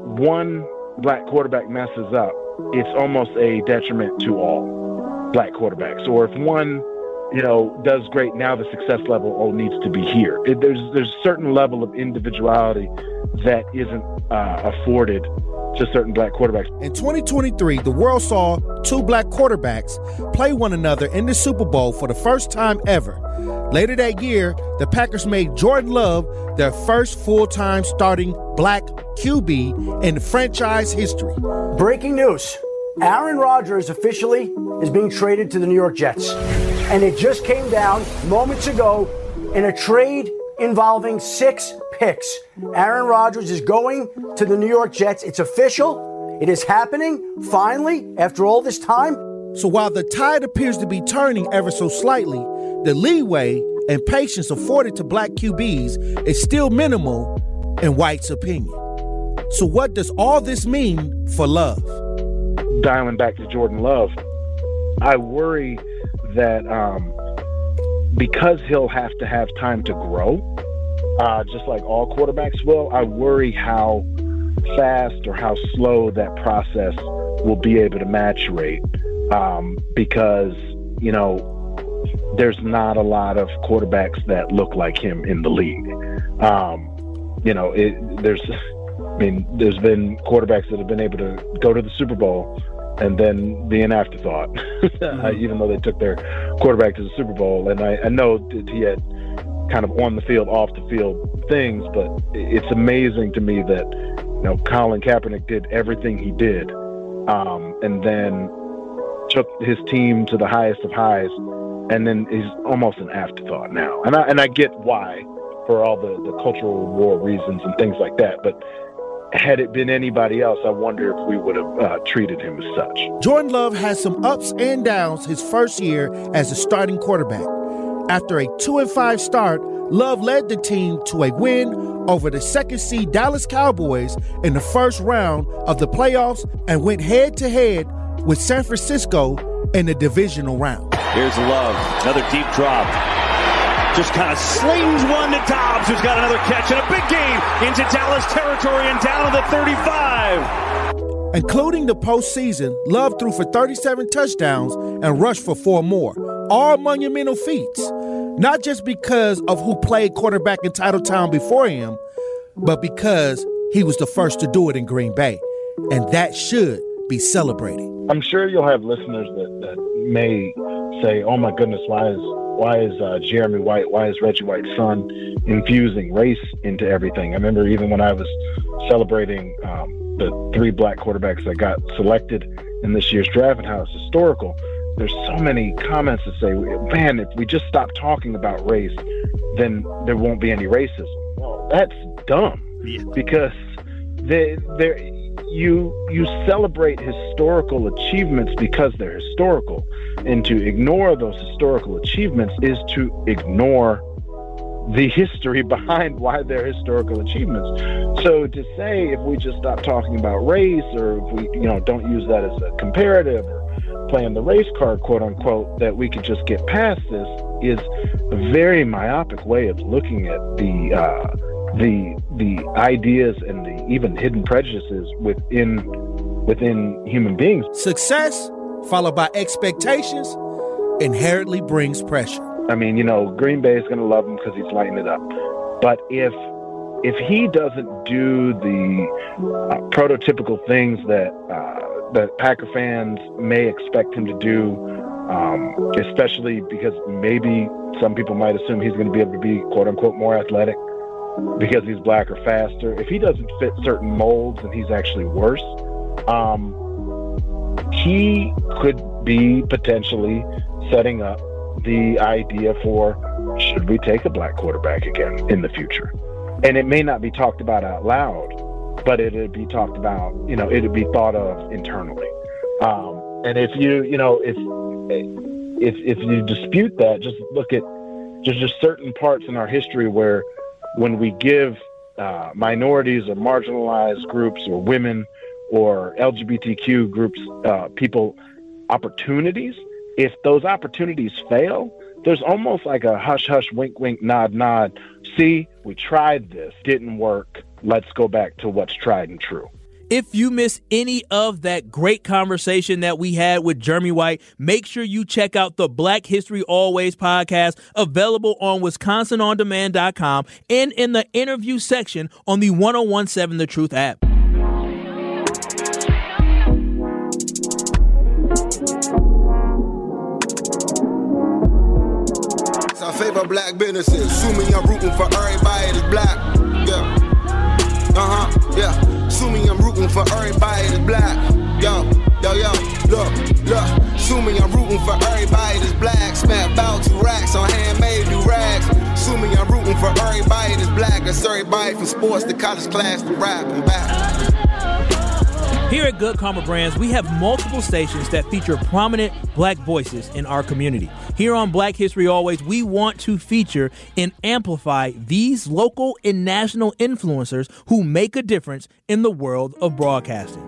one black quarterback messes up, it's almost a detriment to all black quarterbacks. Or if one, you know, does great, now the success level all needs to be here. It, there's there's a certain level of individuality that isn't uh, afforded to certain black quarterbacks. In twenty twenty-three, the world saw two black quarterbacks play one another in the Super Bowl for the first time ever. Later that year, the Packers made Jordan Love their first full-time starting black Q B in franchise history. Breaking news. Aaron Rodgers officially is being traded to the New York Jets. And it just came down moments ago in a trade involving six picks. Aaron Rodgers is going to the New York Jets. It's official. It is happening, finally, after all this time. So while the tide appears to be turning ever so slightly, the leeway and patience afforded to black Q Bs is still minimal in White's opinion. So what does all this mean for Love? Dialing back to Jordan Love, I worry that um, because he'll have to have time to grow, uh, just like all quarterbacks will, I worry how fast or how slow that process will be able to maturate. Um, because, you know, there's not a lot of quarterbacks that look like him in the league. Um, you know, it, there's, I mean, there's been quarterbacks that have been able to go to the Super Bowl and then be an afterthought, mm-hmm. even though they took their quarterback to the Super Bowl. And I, I know that he had kind of on the field, off the field things, but it's amazing to me that, you know, Colin Kaepernick did everything he did, um, and then took his team to the highest of highs, and then he's almost an afterthought now. And I, and I get why, for all the, the cultural war reasons and things like that, but had it been anybody else, I wonder if we would have uh, treated him as such. Jordan Love has some ups and downs his first year as a starting quarterback. After a two and five start, Love led the team to a win over the second seed Dallas Cowboys in the first round of the playoffs and went head-to-head with San Francisco in the divisional round. Here's Love, another deep drop. Just kind of slings one to Dobbs, who's got another catch and a big gain into Dallas territory and down to the thirty-five. Including the postseason, Love threw for thirty-seven touchdowns and rushed for four more. All monumental feats, not just because of who played quarterback in Titletown before him, but because he was the first to do it in Green Bay. And that should be celebrated. I'm sure you'll have listeners that, that may say, oh my goodness, why is why is uh, Jeremy White, why is Reggie White's son infusing race into everything? I remember even when I was celebrating um, the three black quarterbacks that got selected in this year's draft and how it's historical, there's so many comments that say, man, if we just stop talking about race, then there won't be any racism. Well, that's dumb, because they, they're, you you celebrate historical achievements because they're historical, and to ignore those historical achievements is to ignore the history behind why they're historical achievements. So to say if we just stop talking about race, or if we you know don't use that as a comparative, or playing the race card, quote unquote, that we could just get past this, is a very myopic way of looking at the uh, the the ideas and the even hidden prejudices within within human beings. Success followed by expectations inherently brings pressure. I mean, you know, Green Bay is going to love him because he's lighting it up. But if if he doesn't do the uh, prototypical things that uh, that Packer fans may expect him to do, um, especially because maybe some people might assume he's going to be able to be, quote unquote, more athletic because he's black or faster. If he doesn't fit certain molds and he's actually worse, um, he could be potentially setting up the idea for, should we take a black quarterback again in the future? And it may not be talked about out loud, but it'd be talked about, you know, it'd be thought of internally. Um, and if you, you know, if, if, if you dispute that, just look at just, just certain parts in our history where when we give uh, minorities or marginalized groups or women or L G B T Q groups, uh, people opportunities, if those opportunities fail, there's almost like a hush, hush, wink, wink, nod, nod. See, we tried this, didn't work. Let's go back to what's tried and true. If you miss any of that great conversation that we had with Jeremy White, make sure you check out the Black History Always podcast, available on Wisconsin On Demand dot com and in the interview section on the ten seventeen The Truth app. I favor black businesses. Assuming I'm rooting for everybody that's black. Yeah. Uh-huh. Yeah. Assuming I'm rooting for everybody that's black. Yo, yo, yo. Look, look. Assuming I'm rooting for everybody that's black. Spent about two racks on handmade new rags. Assuming I'm rooting for everybody that's black. That's everybody from sports to college class to rap and back. Here at Good Karma Brands, we have multiple stations that feature prominent black voices in our community. Here on Black History Always, we want to feature and amplify these local and national influencers who make a difference in the world of broadcasting.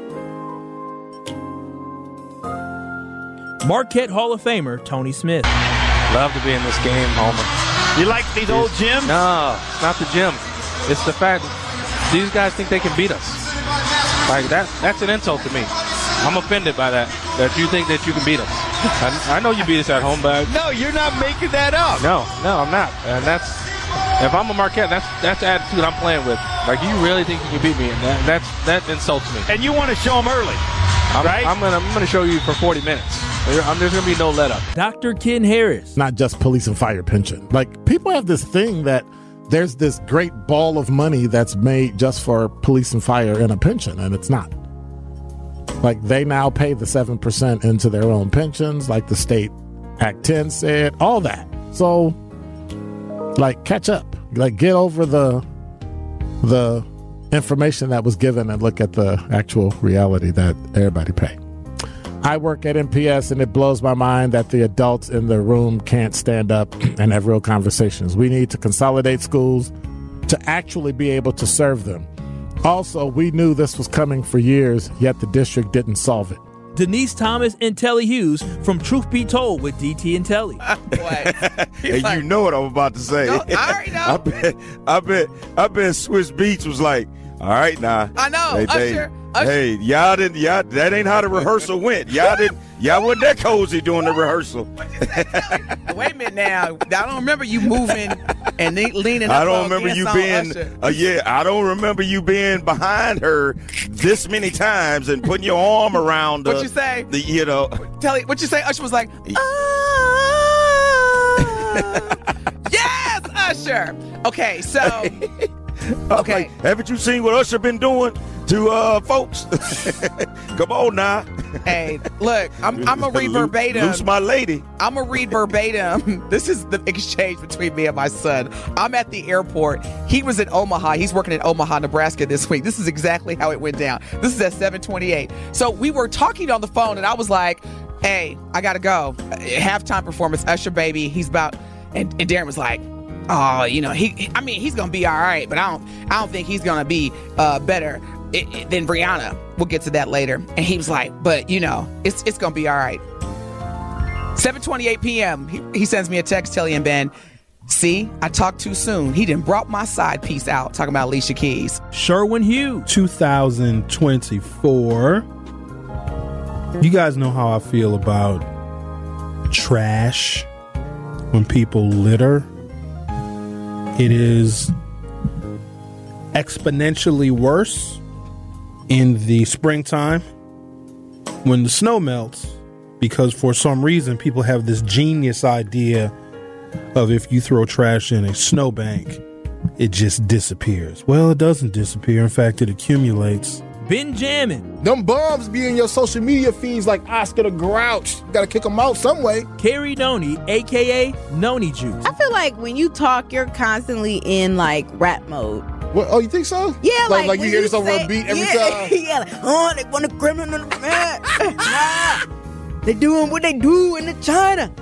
Marquette Hall of Famer Tony Smith. Love to be in this game, Homer. You like these old gyms? No, not the gym. It's the fact these guys think they can beat us. Like that, that's an insult to me. I'm offended by that, that you think that you can beat us. I, I know you beat us at home, but No, you're not making that up. No, no, I'm not. And that's, if I'm a Marquette, that's that's the attitude I'm playing with. Like, you really think you can beat me? And that, that's, that insults me. And you want to show them early, I'm, right? I'm gonna, I'm gonna show you for forty minutes. I'm, there's gonna be no let up. Doctor Ken Harris. Not just police and fire pension. Like, people have this thing that there's this great ball of money that's made just for police and fire and a pension, and it's not. Like, they now pay the seven percent into their own pensions, like the state Act ten said, all that. So, like, catch up. Like, get over the the information that was given and look at the actual reality that everybody pay. I work at N P S, and it blows my mind that the adults in the room can't stand up and have real conversations. We need to consolidate schools to actually be able to serve them. Also, we knew this was coming for years, yet the district didn't solve it. Denise Thomas and Telly Hughes from Truth Be Told with D T and Telly. And like, you know what I'm about to say. No, I already know. I bet, I bet, I bet Swiss Beats was like, all right, now. I know. They, they, Usher, Usher. Hey, y'all didn't, y'all, that ain't how the rehearsal went. Y'all didn't, y'all wasn't that cozy doing the rehearsal. Wait a minute now. I don't remember you moving and leaning up I don't remember you being, uh, yeah, I don't remember you being behind her this many times and putting your arm around the, what you say? The, you know. Tell it, what you say? Usher was like, ah. Yes, Usher. Okay, so okay, like, haven't you seen what Usher been doing to uh, folks? Come on now. Hey, look, I'm I'm gonna read verbatim. Loose my lady. I'm gonna read verbatim. This is the exchange between me and my son. I'm at the airport. He was in Omaha. He's working in Omaha, Nebraska this week. This is exactly how it went down. This is at seven twenty-eight. So we were talking on the phone, and I was like, "Hey, I gotta go. Halftime performance, Usher baby. He's about." And, and Darren was like, "Oh, you know, he. I mean, he's gonna be all right, but I don't. I don't think he's gonna be uh, better it, it, than Brianna. We'll get to that later." And he was like, "But you know, it's it's gonna be all right." seven twenty-eight p.m. He, he sends me a text telling Ben, "See, I talked too soon. He done brought my side piece out." Talking about Alicia Keys. Sherwin Hughes. two thousand twenty-four. You guys know how I feel about trash. When people litter, it is exponentially worse in the springtime when the snow melts, because for some reason people have this genius idea of if you throw trash in a snowbank, it just disappears. Well, it doesn't disappear. In fact, it accumulates. Benjamin. Them bums be in your social media feeds like Oscar the Grouch. You gotta kick them out some way. Carrie Noni, a k a. Noni Juice. I feel like when you talk, you're constantly in, like, rap mode. What, oh, you think so? Yeah, like, like, like you when hear you this over say- a beat every yeah, time? Yeah, like, oh, they want a criminal. Nah, they doing what they do in the China.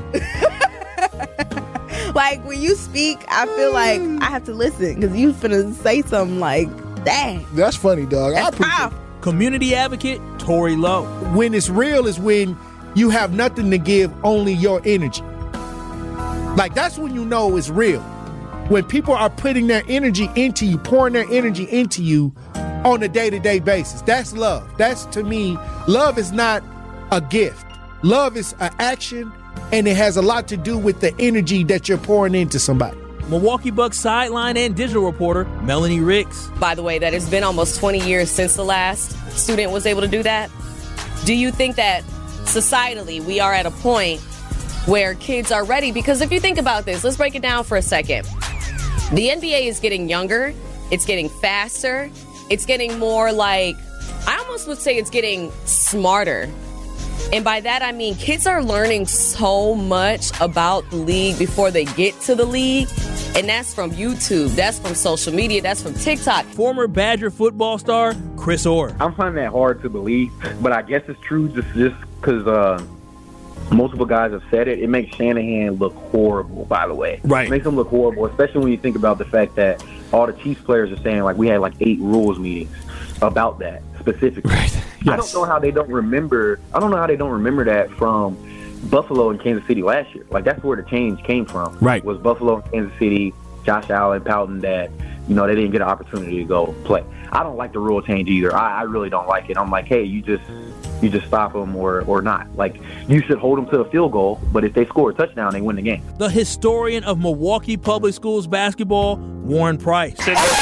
Like, when you speak, I feel like I have to listen because you finna say something like, dang. That's funny, dog. I appreciate it. Community advocate, Tori Lowe. When it's real is when you have nothing to give, only your energy. Like, that's when you know it's real. When people are putting their energy into you, pouring their energy into you on a day-to-day basis. That's love. That's, to me, love is not a gift. Love is an action, and it has a lot to do with the energy that you're pouring into somebody. Milwaukee Bucks sideline and digital reporter, Melanie Ricks. By the way, that it's been almost twenty years since the last student was able to do that. Do you think that societally we are at a point where kids are ready? Because if you think about this, let's break it down for a second. The N B A is getting younger. It's getting faster. It's getting more like, I almost would say it's getting smarter. And by that, I mean kids are learning so much about the league before they get to the league. And that's from YouTube. That's from social media. That's from TikTok. Former Badger football star, Chris Orr. I'm finding that hard to believe, but I guess it's true just just because uh, multiple guys have said it. It makes Shanahan look horrible, by the way. Right. It makes him look horrible, especially when you think about the fact that all the Chiefs players are saying, like, we had like eight rules meetings about that specifically. Right. Yes. I don't know how they don't remember. I don't know how they don't remember that from Buffalo and Kansas City last year. Like, that's where the change came from. Right. Was Buffalo and Kansas City, Josh Allen, Pelton, that, you know, they didn't get an opportunity to go play. I don't like the rule change either. I, I really don't like it. I'm like, hey, you just you just stop them or, or not. Like, you should hold them to a field goal, but if they score a touchdown, they win the game. The historian of Milwaukee Public Schools basketball, Warren Price.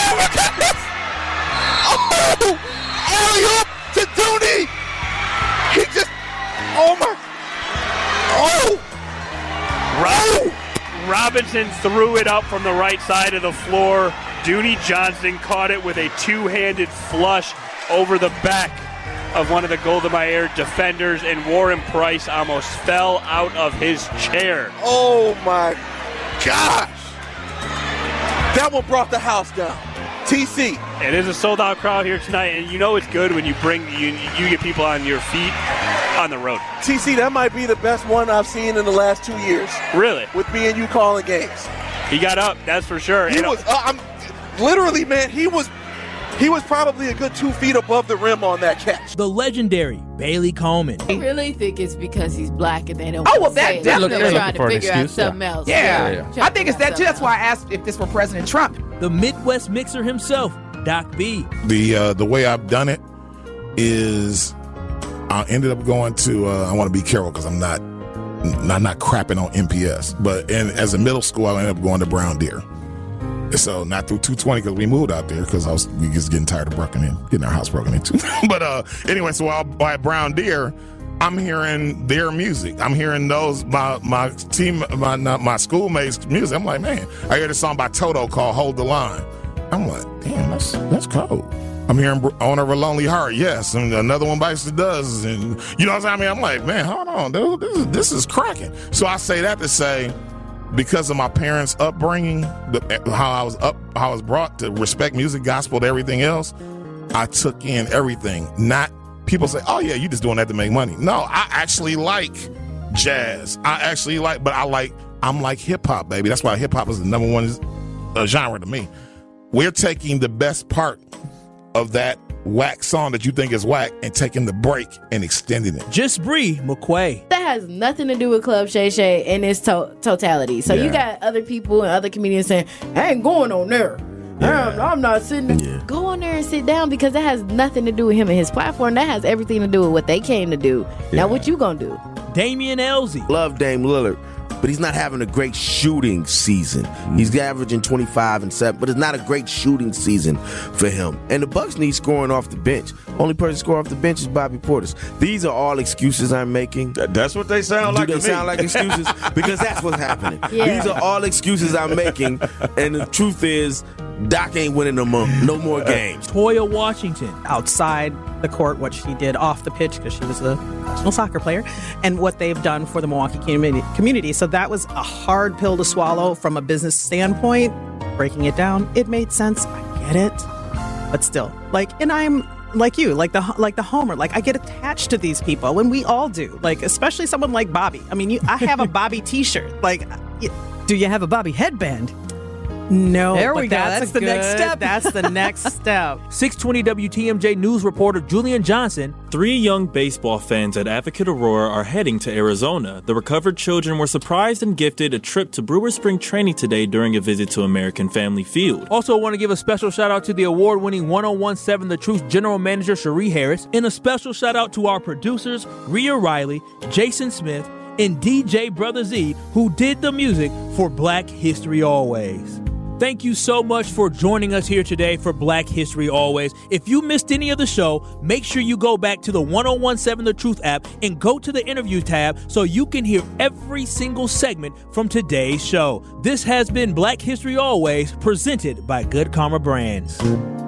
Alley-oop to Dooney! He just, oh my, oh! Rob- Robinson threw it up from the right side of the floor. Dooney Johnson caught it with a two-handed flush over the back of one of the Golda Meir defenders, and Warren Price almost fell out of his chair. Oh my gosh! That one brought the house down. T C. It is a sold-out crowd here tonight, and you know it's good when you bring you you get people on your feet on the road. T C, that might be the best one I've seen in the last two years. Really? With me and you calling games. He got up, that's for sure. He and was, uh, I'm literally, man, he was, he was probably a good two feet above the rim on that catch. The legendary Bailey Coleman. I really think it's because he's black and they don't. Oh, well, say that it. definitely. They're trying to figure out something yeah. else. Yeah, yeah. yeah. I think it's that too. That's why I asked if this were President Trump. The Midwest mixer himself, Doc B. The uh, the way I've done it is I ended up going to, uh, I want to be careful because I'm not, I'm not crapping on M P S, but in, as a middle school, I ended up going to Brown Deer. So not through two twenty because we moved out there because I was we just getting tired of broken in, getting our house broken into. But uh, anyway, so while at Brown Deer, I'm hearing their music. I'm hearing those my my team my my schoolmates' music. I'm like, man, I heard a song by Toto called "Hold the Line." I'm like, damn, that's that's cold. I'm hearing "Owner of a Lonely Heart," yes, and another one by the Does, and you know what I'm saying? I mean, I'm like, man, hold on, dude, this is this is cracking. So I say that to say, because of my parents' upbringing, the, how I was up, how I was brought to respect music, gospel, to everything else, I took in everything. Not people say, "Oh yeah, you just doing that to make money." No, I actually like jazz. I actually like, but I like, I'm like hip hop, baby. That's why hip hop is the number one uh, genre to me. We're taking the best part of that whack song that you think is whack and taking the break and extending it. Just Bree McQuay. That has nothing to do with Club Shay Shay in its to- totality. So Yeah. you got other people and other comedians saying, I ain't going on there. I'm, I'm not sitting there. Yeah. Go on there and sit down, because that has nothing to do with him and his platform. That has everything to do with what they came to do. Yeah. Now, what you gonna do? Damian Elzy. Love Dame Lillard, but he's not having a great shooting season. He's averaging twenty-five and seven, but it's not a great shooting season for him. And the Bucks need scoring off the bench. Only person scoring off the bench is Bobby Portis. These are all excuses I'm making. That's what they sound Do like they to me. sound like excuses? Because that's what's happening. Yeah. These are all excuses I'm making, and the truth is, Doc ain't winning no more, no more games. Toya Washington. Outside the court, what she did off the pitch, because she was a professional soccer player, and what they've done for the Milwaukee community. community. So that was a hard pill to swallow from a business standpoint. Breaking it down, it made sense. I get it. But still, like, and I'm like you, like the like the Homer, like I get attached to these people, when we all do. Like, especially someone like Bobby. I mean, you, I have a Bobby T-shirt. Like, y- Do you have a Bobby headband? no, There but we go. that's, That's the good. next step. That's the next step. six twenty W T M J news reporter Julian Johnson. Three young baseball fans at Advocate Aurora are heading to Arizona. The recovered children were surprised and gifted a trip to Brewer Spring Training today during a visit to American Family Field. Also want to give a special shout out to the award-winning one oh one seven The Truth General Manager Cherie Harris, and a special shout out to our producers Rhea Riley, Jason Smith, and D J Brother Z, who did the music for Black History Always. Thank you so much for joining us here today for Black History Always. If you missed any of the show, make sure you go back to the one oh one seven The Truth app and go to the interview tab so you can hear every single segment from today's show. This has been Black History Always, presented by Good Karma Brands.